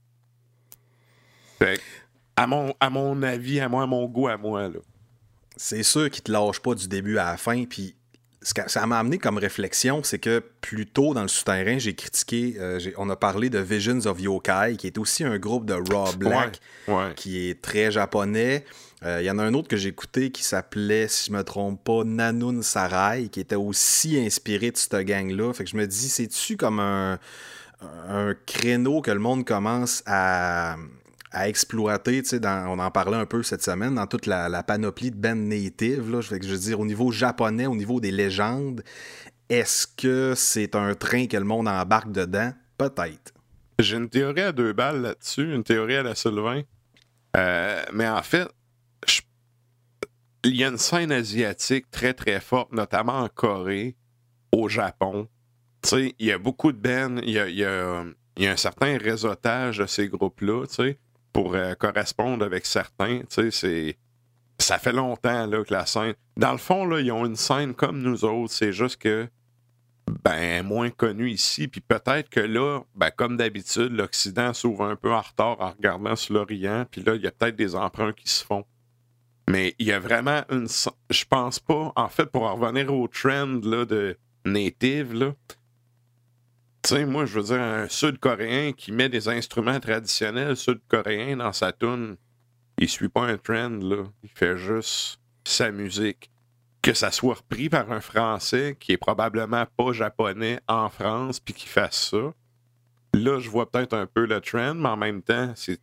Fait à mon avis, à mon goût, à moi, là. C'est sûr qu'il te lâche pas du début à la fin, puis ce que ça m'a amené comme réflexion, c'est que plus tôt dans le souterrain, j'ai critiqué, on a parlé de Visions of Yokai, qui est aussi un groupe de raw black, qui est très japonais. Il y en a un autre que j'ai écouté qui s'appelait, si je me trompe pas, Nanun Sarai, qui était aussi inspiré de cette gang-là. Fait que je me dis, c'est-tu comme un créneau que le monde commence à exploiter, tu sais, on en parlait un peu cette semaine, dans toute la panoplie de bands native, là, fait que je veux dire, au niveau japonais, au niveau des légendes, est-ce que c'est un train que le monde embarque dedans? Peut-être. J'ai une théorie à 2 balles là-dessus, une théorie à la Sylvain. Mais en fait, il y a une scène asiatique très très forte, notamment en Corée, au Japon. Tu sais, il y a beaucoup de bands, il y a un certain réseautage de ces groupes-là, tu sais, pour correspondre avec certains, tu sais, ça fait longtemps là, que la scène... Dans le fond, là, ils ont une scène comme nous autres, c'est juste que, ben, moins connue ici, puis peut-être que là, ben, comme d'habitude, l'Occident s'ouvre un peu en retard en regardant sur l'Orient, puis là, il y a peut-être des emprunts qui se font. Mais il y a vraiment une... Je pense pas, en fait, pour en revenir au trend là, de native, là, tu sais, moi, je veux dire, un Sud-Coréen qui met des instruments traditionnels sud-coréens dans sa toune, il suit pas un trend, là. Il fait juste sa musique. que ça soit repris par un Français qui est probablement pas japonais en France puis qui fasse ça, là, je vois peut-être un peu le trend, mais en même temps, c'est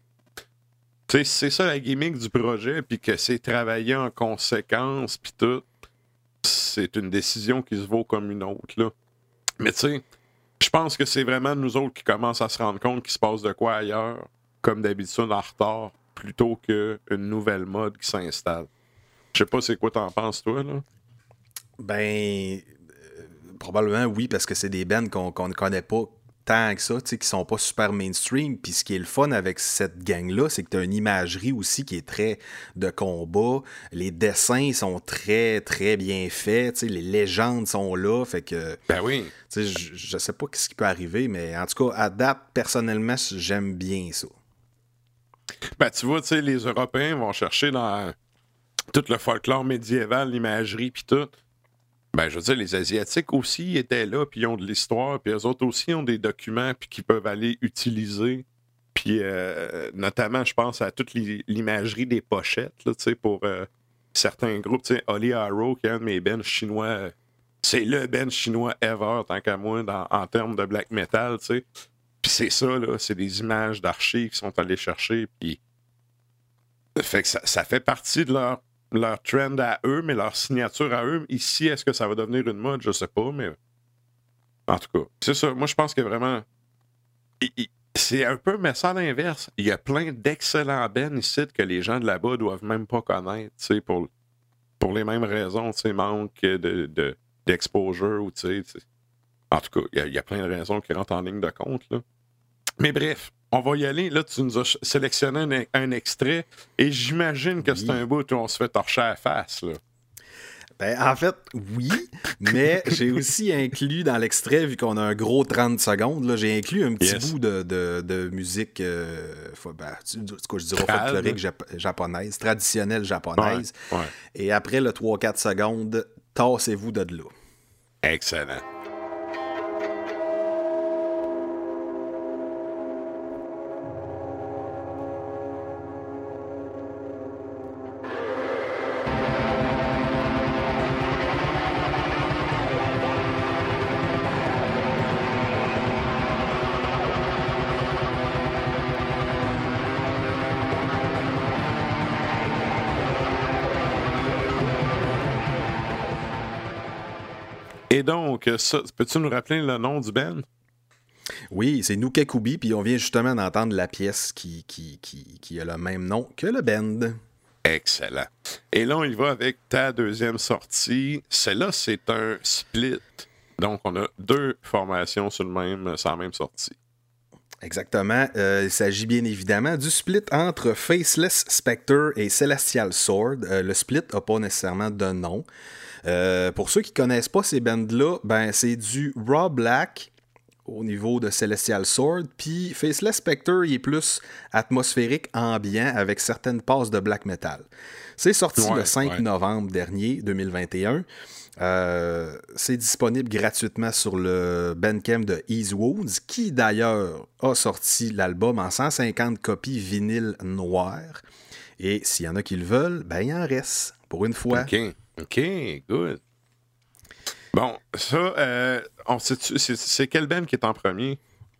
ça la gimmick du projet, puis que c'est travaillé en conséquence, puis tout. C'est une décision qui se vaut comme une autre, là. Mais tu sais, je pense que c'est vraiment nous autres qui commencent à se rendre compte qu'il se passe de quoi ailleurs, comme d'habitude en retard, plutôt qu'une nouvelle mode qui s'installe. Je sais pas c'est quoi t'en penses, toi, là? Ben, probablement oui, parce que c'est des bands qu'on ne connaît pas tant que ça, tu sais, qui sont pas super mainstream. Puis ce qui est le fun avec cette gang-là, c'est que tu as une imagerie aussi qui est très de combat. Les dessins sont très, très bien faits. Tu sais, les légendes sont là. Fait que. Ben oui. Tu sais, je sais pas ce qui peut arriver, mais en tout cas, à date, personnellement, j'aime bien ça. Ben, tu vois, tu sais, les Européens vont chercher dans tout le folklore médiéval, l'imagerie, puis tout. Ben, je veux dire, les Asiatiques aussi étaient là, puis ils ont de l'histoire, puis eux autres aussi ont des documents, puis qu'ils peuvent aller utiliser. Puis, notamment, je pense à toute l'imagerie des pochettes, là, tu sais, pour certains groupes. Tu sais, Holly Arrow, qui est un de mes bands chinois, c'est le band chinois ever, tant qu'à moi, en termes de black metal, tu sais. Puis c'est ça, là, c'est des images d'archives qui sont allés chercher, puis fait que ça fait partie de leur trend à eux, mais leur signature à eux. Ici, est-ce que ça va devenir une mode? Je sais pas, mais en tout cas, c'est ça. Moi, je pense que vraiment, c'est un peu, mais ça à l'inverse. Il y a plein d'excellents bands ici que les gens de là-bas doivent même pas connaître, tu sais, pour les mêmes raisons, tu sais, manque d'exposure ou tu sais. En tout cas, il y a plein de raisons qui rentrent en ligne de compte, là. Mais bref, on va y aller. Là, tu nous as sélectionné un extrait et j'imagine que c'est un bout où on se fait torcher à la face, là. Ben, en fait, oui, mais j'ai aussi inclus dans l'extrait, vu qu'on a un gros 30 secondes, là, j'ai inclus un petit bout de musique, je dirais folklorique japonaise, traditionnelle japonaise. Ouais. Et après le 3-4 secondes, tassez-vous de là. Excellent. Et donc, ça, peux-tu nous rappeler le nom du band? Oui, c'est Nukakubi, puis on vient justement d'entendre la pièce qui a le même nom que le band. Excellent. Et là, on y va avec ta deuxième sortie. Celle-là, c'est un split. Donc, on a deux formations sur la même sortie. Exactement. Il s'agit bien évidemment du split entre Faceless Spectre et Celestial Sword. Le split n'a pas nécessairement de nom. Pour ceux qui ne connaissent pas ces bands-là, ben, c'est du raw black au niveau de Celestial Sword, puis Faceless Spectre, il est plus atmosphérique, ambiant, avec certaines passes de black metal. C'est sorti le 5 novembre dernier, 2021. C'est disponible gratuitement sur le Bandcamp de Ease Wounds, qui d'ailleurs a sorti l'album en 150 copies vinyle noir. Et s'il y en a qui le veulent, ben il en reste, pour une fois. OK, good. Bon, ça, c'est quel band qui est en premier?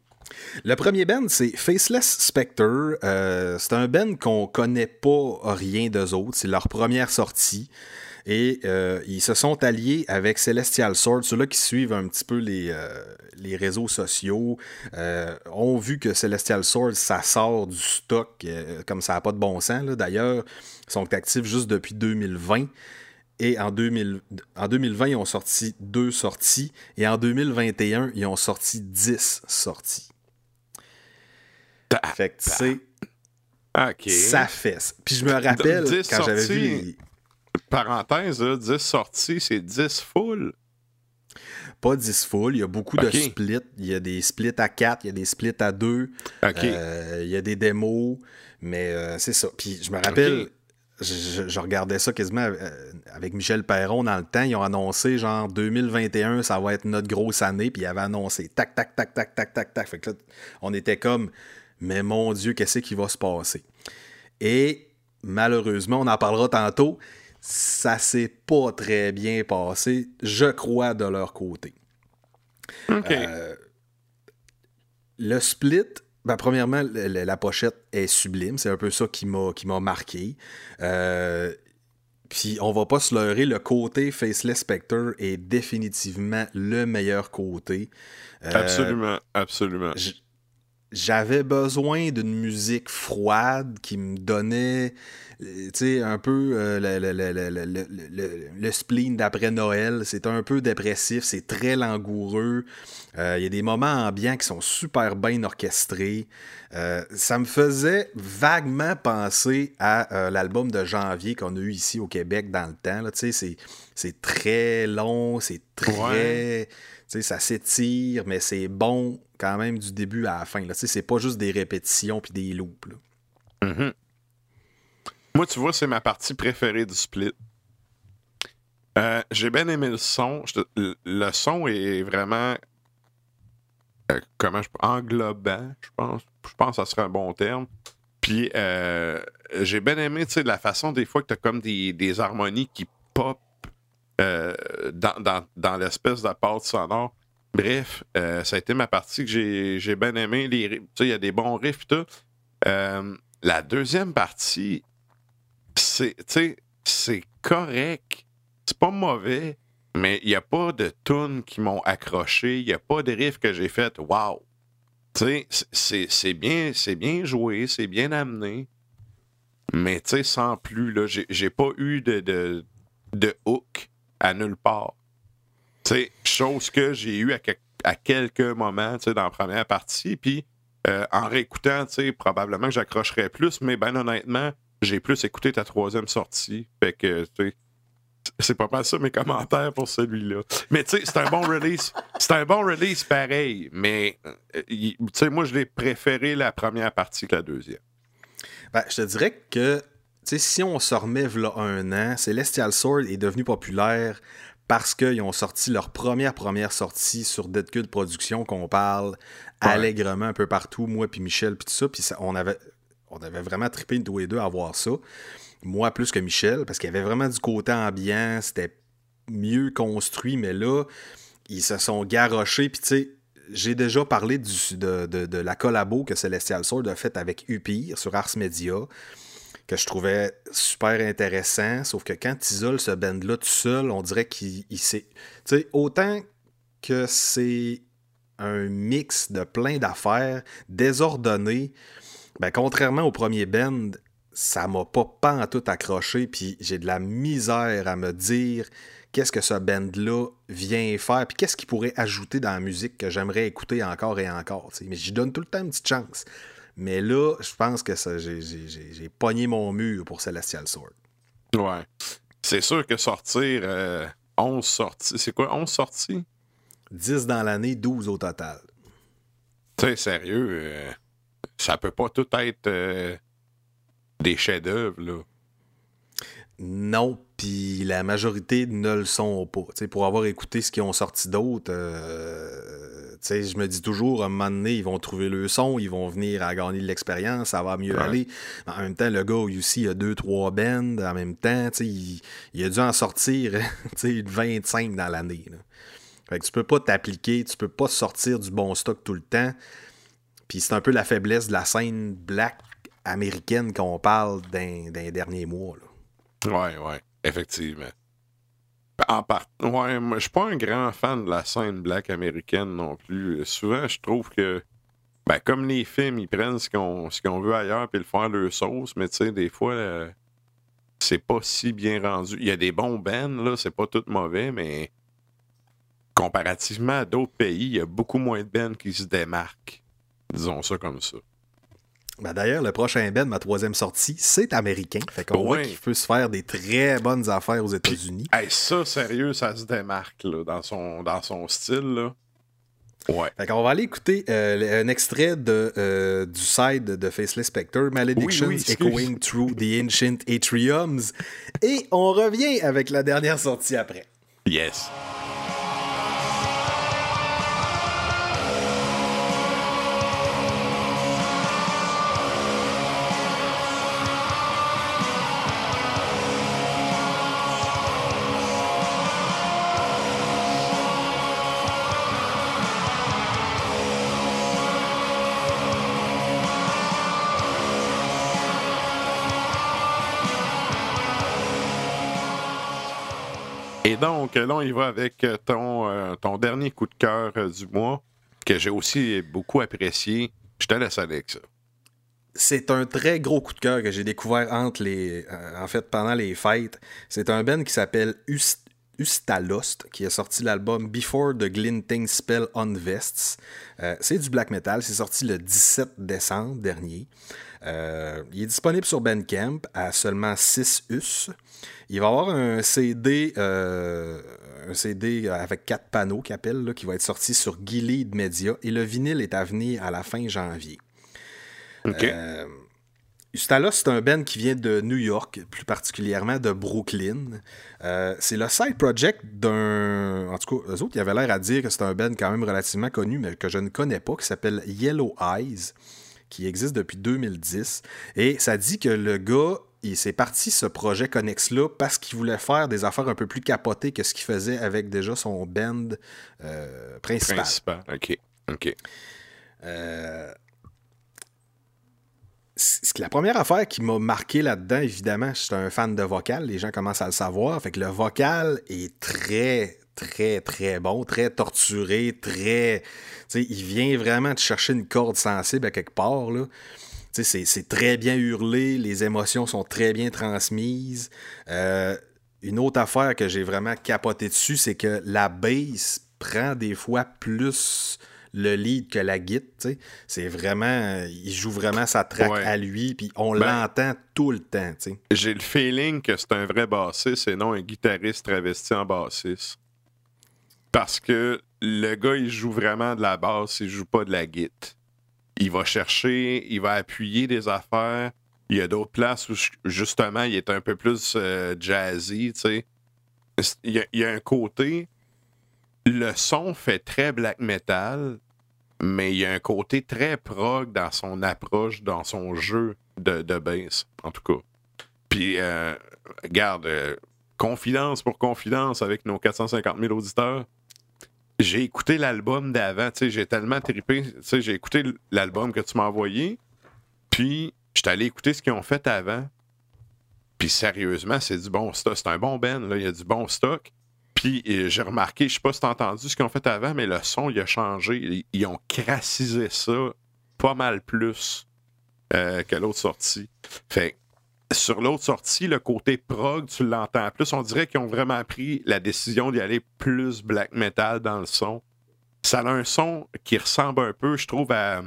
Le premier band, c'est Faceless Spectre. C'est un band qu'on connaît pas rien d'eux autres. C'est leur première sortie. Et ils se sont alliés avec Celestial Sword. Ceux-là qui suivent un petit peu les réseaux sociaux ont vu que Celestial Sword, ça sort du stock comme ça n'a pas de bon sens. Là. D'ailleurs, ils sont actifs juste depuis 2020. Et en 2020, ils ont sorti 2 sorties. Et en 2021, ils ont sorti 10 sorties. Fait que, tu sais, ça fesse. Puis je me rappelle, quand j'avais vu... Parenthèse, là, 10 sorties, c'est 10 full? Pas 10 full. Il y a beaucoup de splits. Il y a des splits à 4, il y a des splits à 2. Il y a des démos. Mais c'est ça. Puis je me rappelle... Je regardais ça quasiment avec Michel Perron dans le temps. Ils ont annoncé genre 2021, ça va être notre grosse année. Puis ils avaient annoncé tac, tac, tac, tac, tac, tac, tac. Fait que là, on était comme, mais mon Dieu, qu'est-ce qui va se passer? Et malheureusement, on en parlera tantôt. ça s'est pas très bien passé, je crois, de leur côté. OK. Le split, ben, premièrement, la pochette est sublime. C'est un peu ça qui m'a marqué. Puis on va pas se leurrer, le côté Faceless Spectre est définitivement le meilleur côté. Absolument. J'avais besoin d'une musique froide qui me donnait, tu sais, un peu le spleen d'après Noël. C'est un peu dépressif, c'est très langoureux. Il y a des moments ambiants qui sont super bien orchestrés. Ça me faisait vaguement penser à l'album de janvier qu'on a eu ici au Québec dans le temps. Tu sais, c'est très long, c'est très... Ouais. Tu sais, ça s'étire, mais c'est bon quand même du début à la fin. Là. Tu sais, c'est pas juste des répétitions puis des loops. Là. Mm-hmm. Moi, tu vois, c'est ma partie préférée du split. J'ai bien aimé le son. Le son est vraiment... englobant, je pense. Je pense que ça serait un bon terme. Puis, j'ai bien aimé, tu sais, la façon des fois que tu as comme des harmonies qui pop dans l'espèce de pâte sonore. Bref, ça a été ma partie que j'ai bien aimé. Tu sais, il y a des bons riffs et tout. La deuxième partie, c'est correct. C'est pas mauvais, mais il n'y a pas de tunes qui m'ont accroché. Il n'y a pas de riffs que j'ai fait « wow ». Tu sais, c'est bien joué, c'est bien amené. Mais tu sais, sans plus, là, j'ai pas eu de hook à nulle part. Tu sais, chose que j'ai eu à quelques moments, tu sais, dans la première partie. Puis, en réécoutant, tu sais, probablement que j'accrocherais plus, mais ben honnêtement, j'ai plus écouté ta troisième sortie. Fait que, tu sais, c'est pas mal ça mes commentaires pour celui-là. Mais tu sais, c'est un bon release. C'est un bon release pareil. Mais, tu sais, moi, je l'ai préféré la première partie que la deuxième. Ben, je te dirais que, tu sais, si on se remet v'là un an, Celestial Sword est devenu populaire parce qu'ils ont sorti leur première sortie sur Dead Cult Productions, qu'on parle allègrement un peu partout, moi puis Michel puis tout ça, puis on avait vraiment trippé tous les deux à voir ça. Moi plus que Michel, parce qu'il y avait vraiment du côté ambiant, c'était mieux construit, mais là, ils se sont garrochés, puis tu sais, j'ai déjà parlé de la collabo que Celestial Sword a faite avec Upir sur Ars Media, que je trouvais super intéressant, sauf que quand tu isoles ce band-là tout seul, on dirait qu'il s'est... Tu sais, autant que c'est un mix de plein d'affaires désordonnées, ben, contrairement au premier band, ça m'a pas en tout accroché, puis j'ai de la misère à me dire qu'est-ce que ce band-là vient faire, puis qu'est-ce qu'il pourrait ajouter dans la musique que j'aimerais écouter encore et encore. T'sais. Mais j'y donne tout le temps une petite chance. Mais là, je pense que j'ai pogné mon mur pour Celestial Sword. Ouais. C'est sûr que sortir 11 sorties... C'est quoi, 11 sorties? 10 dans l'année, 12 au total. Tu sais, sérieux, ça peut pas tout être des chefs-d'œuvre, là. Non, puis la majorité ne le sont pas. T'sais, pour avoir écouté ce qu'ils ont sorti d'autres, je me dis toujours, à un moment donné, ils vont trouver le son, ils vont venir à gagner de l'expérience, ça va mieux aller. En même temps, le gars, aussi, il a 2-3 bands en même temps. Il a dû en sortir 25 dans l'année. Là. Fait que tu peux pas t'appliquer, tu peux pas sortir du bon stock tout le temps. Puis c'est un peu la faiblesse de la scène black américaine qu'on parle dans les derniers mois, là. Ouais, effectivement. Ouais, moi, je suis pas un grand fan de la scène black américaine non plus. Souvent, je trouve que, ben, comme les films, ils prennent ce qu'on veut ailleurs puis le font à leur sauce, mais tu sais, des fois, c'est pas si bien rendu. Il y a des bons bands, là, c'est pas tout mauvais, mais comparativement à d'autres pays, il y a beaucoup moins de bands qui se démarquent. Disons ça comme ça. Ben d'ailleurs, le prochain band, ma troisième sortie, c'est américain. Fait qu'on voit qu'il peut se faire des très bonnes affaires aux États-Unis. Hey, ça, sérieux, ça se démarque là, dans son style. Là. Ouais. Fait qu'on va aller écouter un extrait du side de Faceless Spectre, Maledictions Echoing Through the Ancient Atriums. Et on revient avec la dernière sortie après. Yes. Et donc, là, on y va avec ton dernier coup de cœur du mois, que j'ai aussi beaucoup apprécié. Je te laisse avec ça. C'est un très gros coup de cœur que j'ai découvert pendant les fêtes. C'est un band qui s'appelle Ustalost, qui a sorti l'album Before the Glinting Spell on Vests. C'est du black metal, c'est sorti le 17 décembre dernier. Il est disponible sur Bandcamp à seulement 6 US. Il va y avoir un CD avec 4 panneaux qui va être sorti sur Gilead Media et le vinyle est à venir à la fin janvier. OK. Ustalost, c'est un band qui vient de New York, plus particulièrement de Brooklyn. C'est le side project d'un... En tout cas, eux autres, ils avaient l'air à dire que c'est un band quand même relativement connu, mais que je ne connais pas, qui s'appelle Yellow Eyes, qui existe depuis 2010. Et ça dit que le gars, il s'est parti ce projet Connex-là parce qu'il voulait faire des affaires un peu plus capotées que ce qu'il faisait avec déjà son band principal. OK. La première affaire qui m'a marqué là-dedans, évidemment, je suis un fan de vocal, les gens commencent à le savoir, fait que le vocal est très, très, très bon, très torturé, très... il vient vraiment te chercher une corde sensible à quelque part, là. C'est très bien hurlé, les émotions sont très bien transmises. Une autre affaire que j'ai vraiment capoté dessus, c'est que la bass prend des fois plus le lead que la guitare. C'est vraiment... il joue vraiment sa track à lui, puis on l'entend tout le temps. T'sais. J'ai le feeling que c'est un vrai bassiste et non un guitariste travesti en bassiste. Parce que le gars, il joue vraiment de la basse, il joue pas de la guitare. Il va chercher, il va appuyer des affaires. Il y a d'autres places où, justement, il est un peu plus jazzy, tu sais. Il y a un côté... Le son fait très black metal, mais il y a un côté très prog dans son approche, dans son jeu de bass, en tout cas. Puis, regarde, confidence pour confidence avec nos 450 000 auditeurs, j'ai écouté l'album d'avant, tu sais, j'ai tellement trippé, tu sais, j'ai écouté l'album que tu m'as envoyé, puis j'étais allé écouter ce qu'ils ont fait avant, puis sérieusement, c'est du bon stock, c'est un bon band, là, il y a du bon stock, puis j'ai remarqué, je sais pas si t'as entendu ce qu'ils ont fait avant, mais le son, il a changé, ils ont crassisé ça pas mal plus que l'autre sortie. Fait sur l'autre sortie, le côté prog, tu l'entends plus. On dirait qu'ils ont vraiment pris la décision d'y aller plus black metal dans le son. Ça a un son qui ressemble un peu, je trouve, à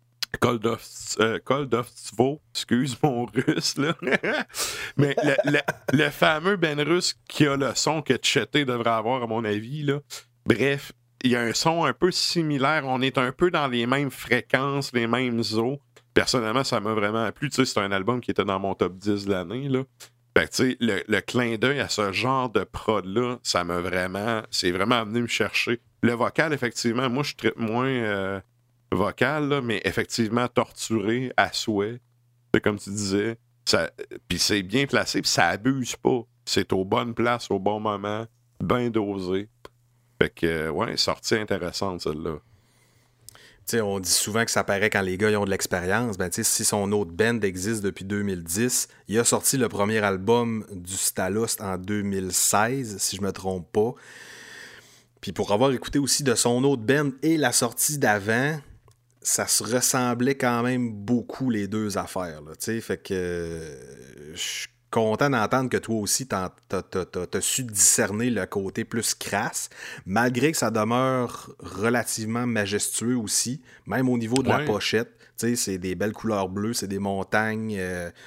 Koldovtvo. Excuse mon russe, là. Mais le fameux Ben russe qui a le son que Tcheté devrait avoir, à mon avis, là. Bref, il y a un son un peu similaire. On est un peu dans les mêmes fréquences, les mêmes os. Personnellement, ça m'a vraiment plu. Tu sais, c'est un album qui était dans mon top 10 de l'année, là. Fait que, tu sais, le clin d'œil à ce genre de prod-là, c'est vraiment venu me chercher. Le vocal, effectivement, moi, je traite moins vocal, là, mais effectivement torturé à souhait. C'est comme tu disais. Puis c'est bien placé, puis ça abuse pas. C'est aux bonnes places, au bon moment, bien dosé. Fait que, sortie intéressante, celle-là. T'sais, on dit souvent que ça paraît quand les gars ils ont de l'expérience. Ben, si son autre band existe depuis 2010, il a sorti le premier album du Ustalost en 2016, si je me trompe pas. Puis pour avoir écouté aussi de son autre band et la sortie d'avant, ça se ressemblait quand même beaucoup les deux affaires. Là, fait que je suis content d'entendre que toi aussi t'as su discerner le côté plus crasse, malgré que ça demeure relativement majestueux aussi, même au niveau de la pochette. C'est des belles couleurs bleues, c'est des montagnes.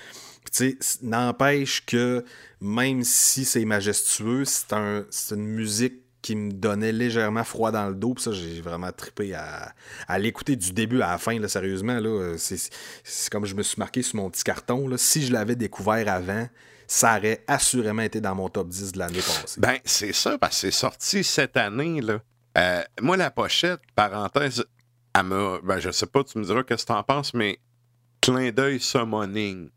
N'empêche que même si c'est majestueux, c'est une musique qui me donnait légèrement froid dans le dos. Puis ça, j'ai vraiment trippé à l'écouter du début à la fin. Là, sérieusement, là, c'est comme je me suis marqué sur mon petit carton. Là. Si je l'avais découvert avant, ça aurait assurément été dans mon top 10 de l'année passée. Ben, c'est ça, parce que c'est sorti cette année. Là. Moi, la pochette, parenthèse, je sais pas, tu me diras qu'est-ce que t'en penses, mais clin d'œil summoning.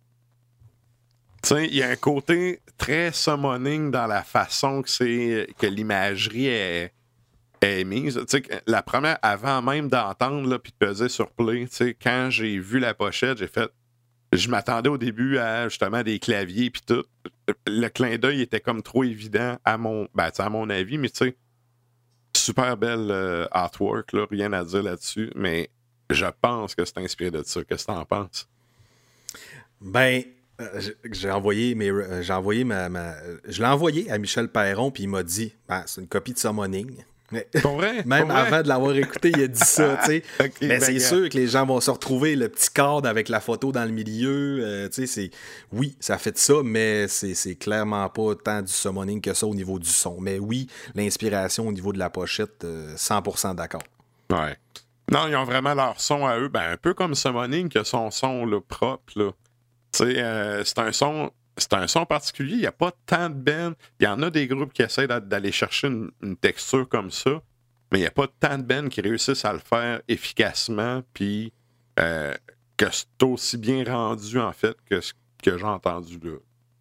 Tu sais, il y a un côté très summoning dans la façon que l'imagerie est mise. Tu sais, la première, avant même d'entendre, là, puis de peser sur play, tu sais, quand j'ai vu la pochette, j'ai fait je m'attendais au début à justement des claviers puis tout. Le clin d'œil était comme trop évident à mon avis, mais tu sais, super belle artwork, là, rien à dire là-dessus, mais je pense que c'est inspiré de ça. Qu'est-ce que t'en penses? Ben, j'ai envoyé je l'ai envoyé à Michel Perron, puis il m'a dit, c'est une copie de Summoning. Pour vrai? Même Pour vrai? avant de l'avoir écouté, il a dit ça, tu sais. Okay, mais c'est sûr que les gens vont se retrouver le petit cadre avec la photo dans le milieu. Tu sais, oui, ça fait de ça, mais c'est clairement pas tant du summoning que ça au niveau du son. Mais oui, l'inspiration au niveau de la pochette, 100% d'accord. Ouais. Non, ils ont vraiment leur son à eux, un peu comme Summoning qui a son son là, propre. Là. Tu sais, c'est un son particulier, il n'y a pas tant de bands. Il y en a des groupes qui essaient d'aller chercher une texture comme ça, mais il n'y a pas tant de bands qui réussissent à le faire efficacement, puis que c'est aussi bien rendu, en fait, que ce que j'ai entendu là.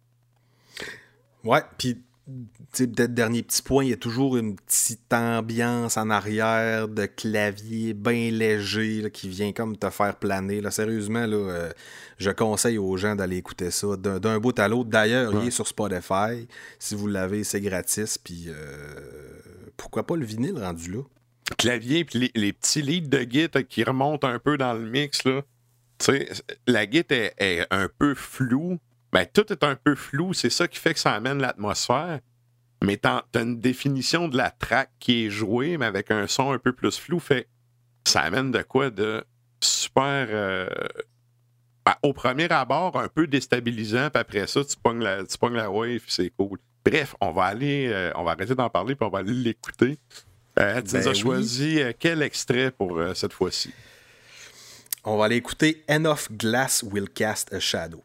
Ouais, puis peut-être dernier petit point, il y a toujours une petite ambiance en arrière de clavier bien léger là, qui vient comme te faire planer. Là. Sérieusement, là, je conseille aux gens d'aller écouter ça d'un bout à l'autre. D'ailleurs, il est sur Spotify. Si vous l'avez, c'est gratis. Puis pourquoi pas le vinyle rendu là? Clavier, puis les petits leads de Git qui remontent un peu dans le mix. Là. La Git est un peu floue. Tout est un peu flou, c'est ça qui fait que ça amène l'atmosphère. Mais t'as une définition de la track qui est jouée, mais avec un son un peu plus flou, fait ça amène de quoi de super... au premier abord, un peu déstabilisant, puis après ça, tu pognes la wave, c'est cool. Bref, on va arrêter d'en parler, puis on va aller l'écouter. Tu nous as choisi quel extrait pour cette fois-ci? On va aller écouter Enough Glass Will Cast a Shadow.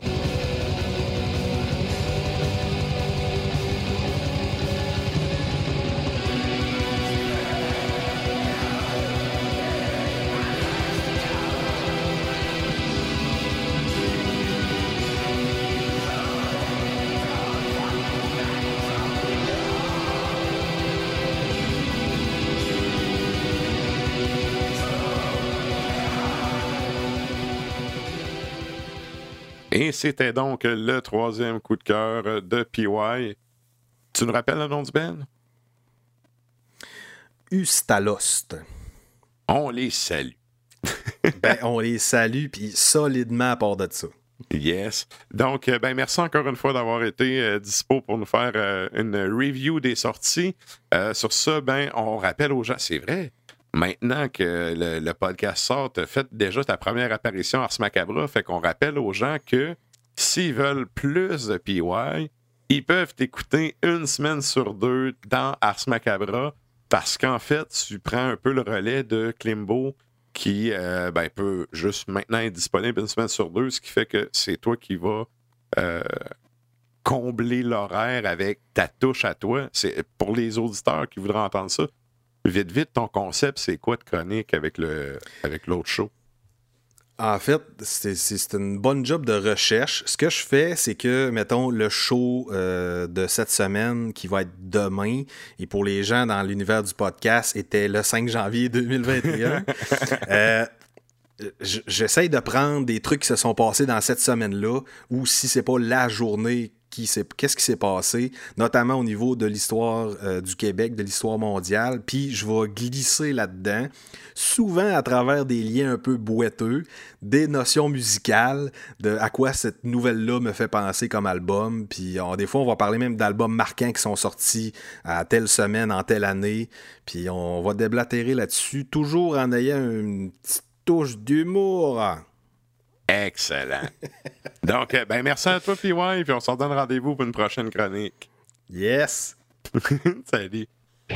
Et c'était donc le troisième coup de cœur de PY. Tu nous rappelles le nom du band? Ustalost. On les salue. On les salue, puis solidement à part de ça. Yes. Donc, merci encore une fois d'avoir été dispo pour nous faire une review des sorties. Sur ça, on rappelle aux gens, c'est vrai, maintenant que le podcast sort, tu as fait déjà ta première apparition à Ars Macabra, fait qu'on rappelle aux gens que s'ils veulent plus de PY, ils peuvent t'écouter une semaine sur 2 dans Ars Macabra, parce qu'en fait, tu prends un peu le relais de Klimbo, qui peut juste maintenant être disponible une semaine sur 2, ce qui fait que c'est toi qui vas combler l'horaire avec ta touche à toi. C'est pour les auditeurs qui voudraient entendre ça. Vite, ton concept, c'est quoi de chronique avec l'autre show? En fait, c'est une bonne job de recherche. Ce que je fais, c'est que, mettons, le show de cette semaine, qui va être demain, et pour les gens dans l'univers du podcast, était le 5 janvier 2021. J'essaye de prendre des trucs qui se sont passés dans cette semaine-là, ou si c'est pas la journée, qu'est-ce qui s'est passé, notamment au niveau de l'histoire du Québec, de l'histoire mondiale, puis je vais glisser là-dedans, souvent à travers des liens un peu boiteux, des notions musicales, de à quoi cette nouvelle-là me fait penser comme album, puis des fois on va parler même d'albums marquants qui sont sortis à telle semaine, en telle année, puis on va déblatérer là-dessus, toujours en ayant une petite touche d'humour. Excellent. Donc, merci à toi, PY, puis on se redonne rendez-vous pour une prochaine chronique. Yes! Salut!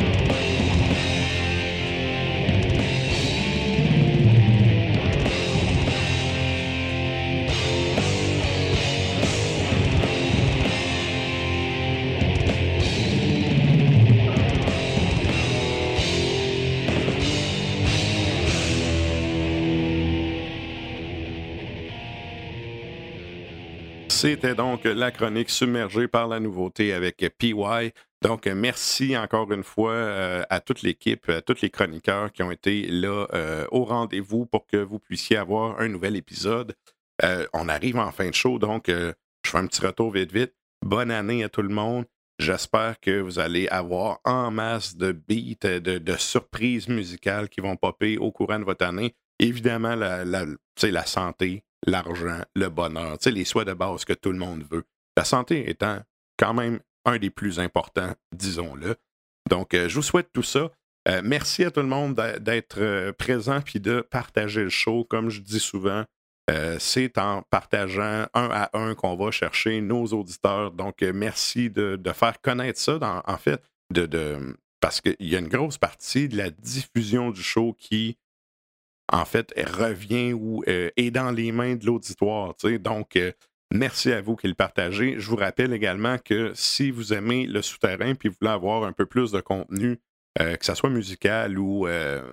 C'était donc la chronique submergée par la nouveauté avec PY. Donc, merci encore une fois à toute l'équipe, à tous les chroniqueurs qui ont été là au rendez-vous pour que vous puissiez avoir un nouvel épisode. On arrive en fin de show, donc je fais un petit retour vite. Bonne année à tout le monde. J'espère que vous allez avoir en masse de beats, de surprises musicales qui vont popper au courant de votre année. Évidemment, la santé, l'argent, le bonheur, les souhaits de base que tout le monde veut. La santé étant quand même un des plus importants, disons-le. Donc, je vous souhaite tout ça. Merci à tout le monde d'être présent puis de partager le show. Comme je dis souvent, c'est en partageant un à un qu'on va chercher nos auditeurs. Donc, merci de faire connaître ça, en fait, parce qu'il y a une grosse partie de la diffusion du show qui, en fait, revient ou est dans les mains de l'auditoire. Donc, merci à vous qui le partagez. Je vous rappelle également que si vous aimez le souterrain puis vous voulez avoir un peu plus de contenu, que ce soit musical ou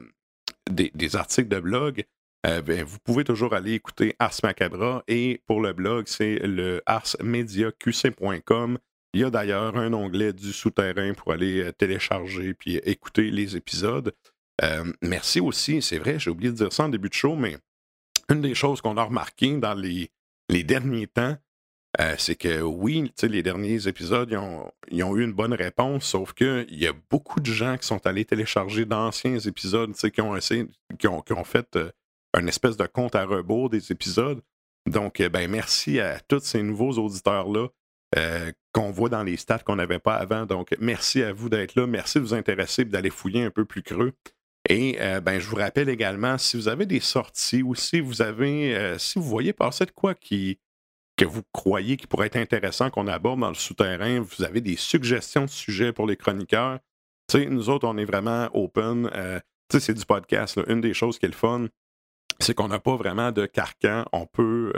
des articles de blog, vous pouvez toujours aller écouter Ars Macabra. Et pour le blog, c'est le arsmediaqc.com. Il y a d'ailleurs un onglet du souterrain pour aller télécharger puis écouter les épisodes. Merci aussi, c'est vrai, j'ai oublié de dire ça en début de show, mais une des choses qu'on a remarqué dans les derniers temps, c'est que oui, les derniers épisodes, ils ont eu une bonne réponse, sauf qu'il y a beaucoup de gens qui sont allés télécharger d'anciens épisodes, qui ont fait une espèce de compte à rebours des épisodes. Donc, merci à tous ces nouveaux auditeurs-là qu'on voit dans les stats qu'on n'avait pas avant. Donc, merci à vous d'être là. Merci de vous intéresser et d'aller fouiller un peu plus creux. Et je vous rappelle également, si vous avez des sorties ou si vous voyez passer de quoi que vous croyez qui pourrait être intéressant qu'on aborde dans le souterrain, vous avez des suggestions de sujets pour les chroniqueurs, nous autres, on est vraiment open. C'est du podcast. Là. Une des choses qui est le fun, c'est qu'on n'a pas vraiment de carcan. On peut,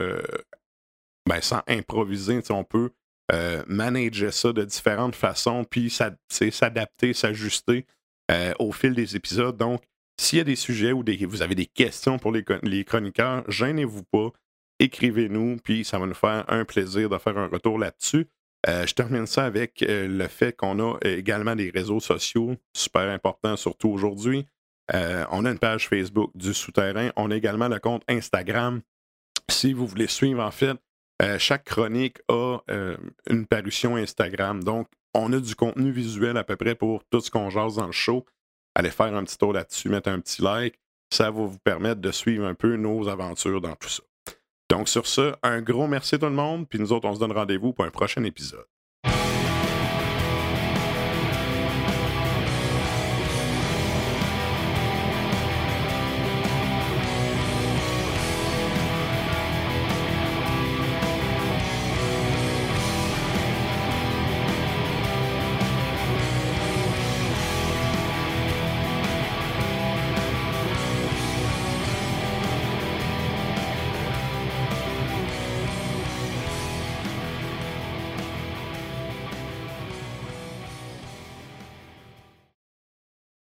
sans improviser, on peut manager ça de différentes façons, puis s'adapter, s'ajuster au fil des épisodes. Donc, s'il y a des sujets ou vous avez des questions pour les chroniqueurs, gênez-vous pas, écrivez-nous, puis ça va nous faire un plaisir de faire un retour là-dessus. Je termine ça avec le fait qu'on a également des réseaux sociaux, super important, surtout aujourd'hui. On a une page Facebook du Souterrain. On a également le compte Instagram. Si vous voulez suivre, en fait, chaque chronique a une parution Instagram. Donc, on a du contenu visuel à peu près pour tout ce qu'on jase dans le show. Allez faire un petit tour là-dessus, mettre un petit like. Ça va vous permettre de suivre un peu nos aventures dans tout ça. Donc, sur ce, un gros merci à tout le monde. Puis nous autres, on se donne rendez-vous pour un prochain épisode.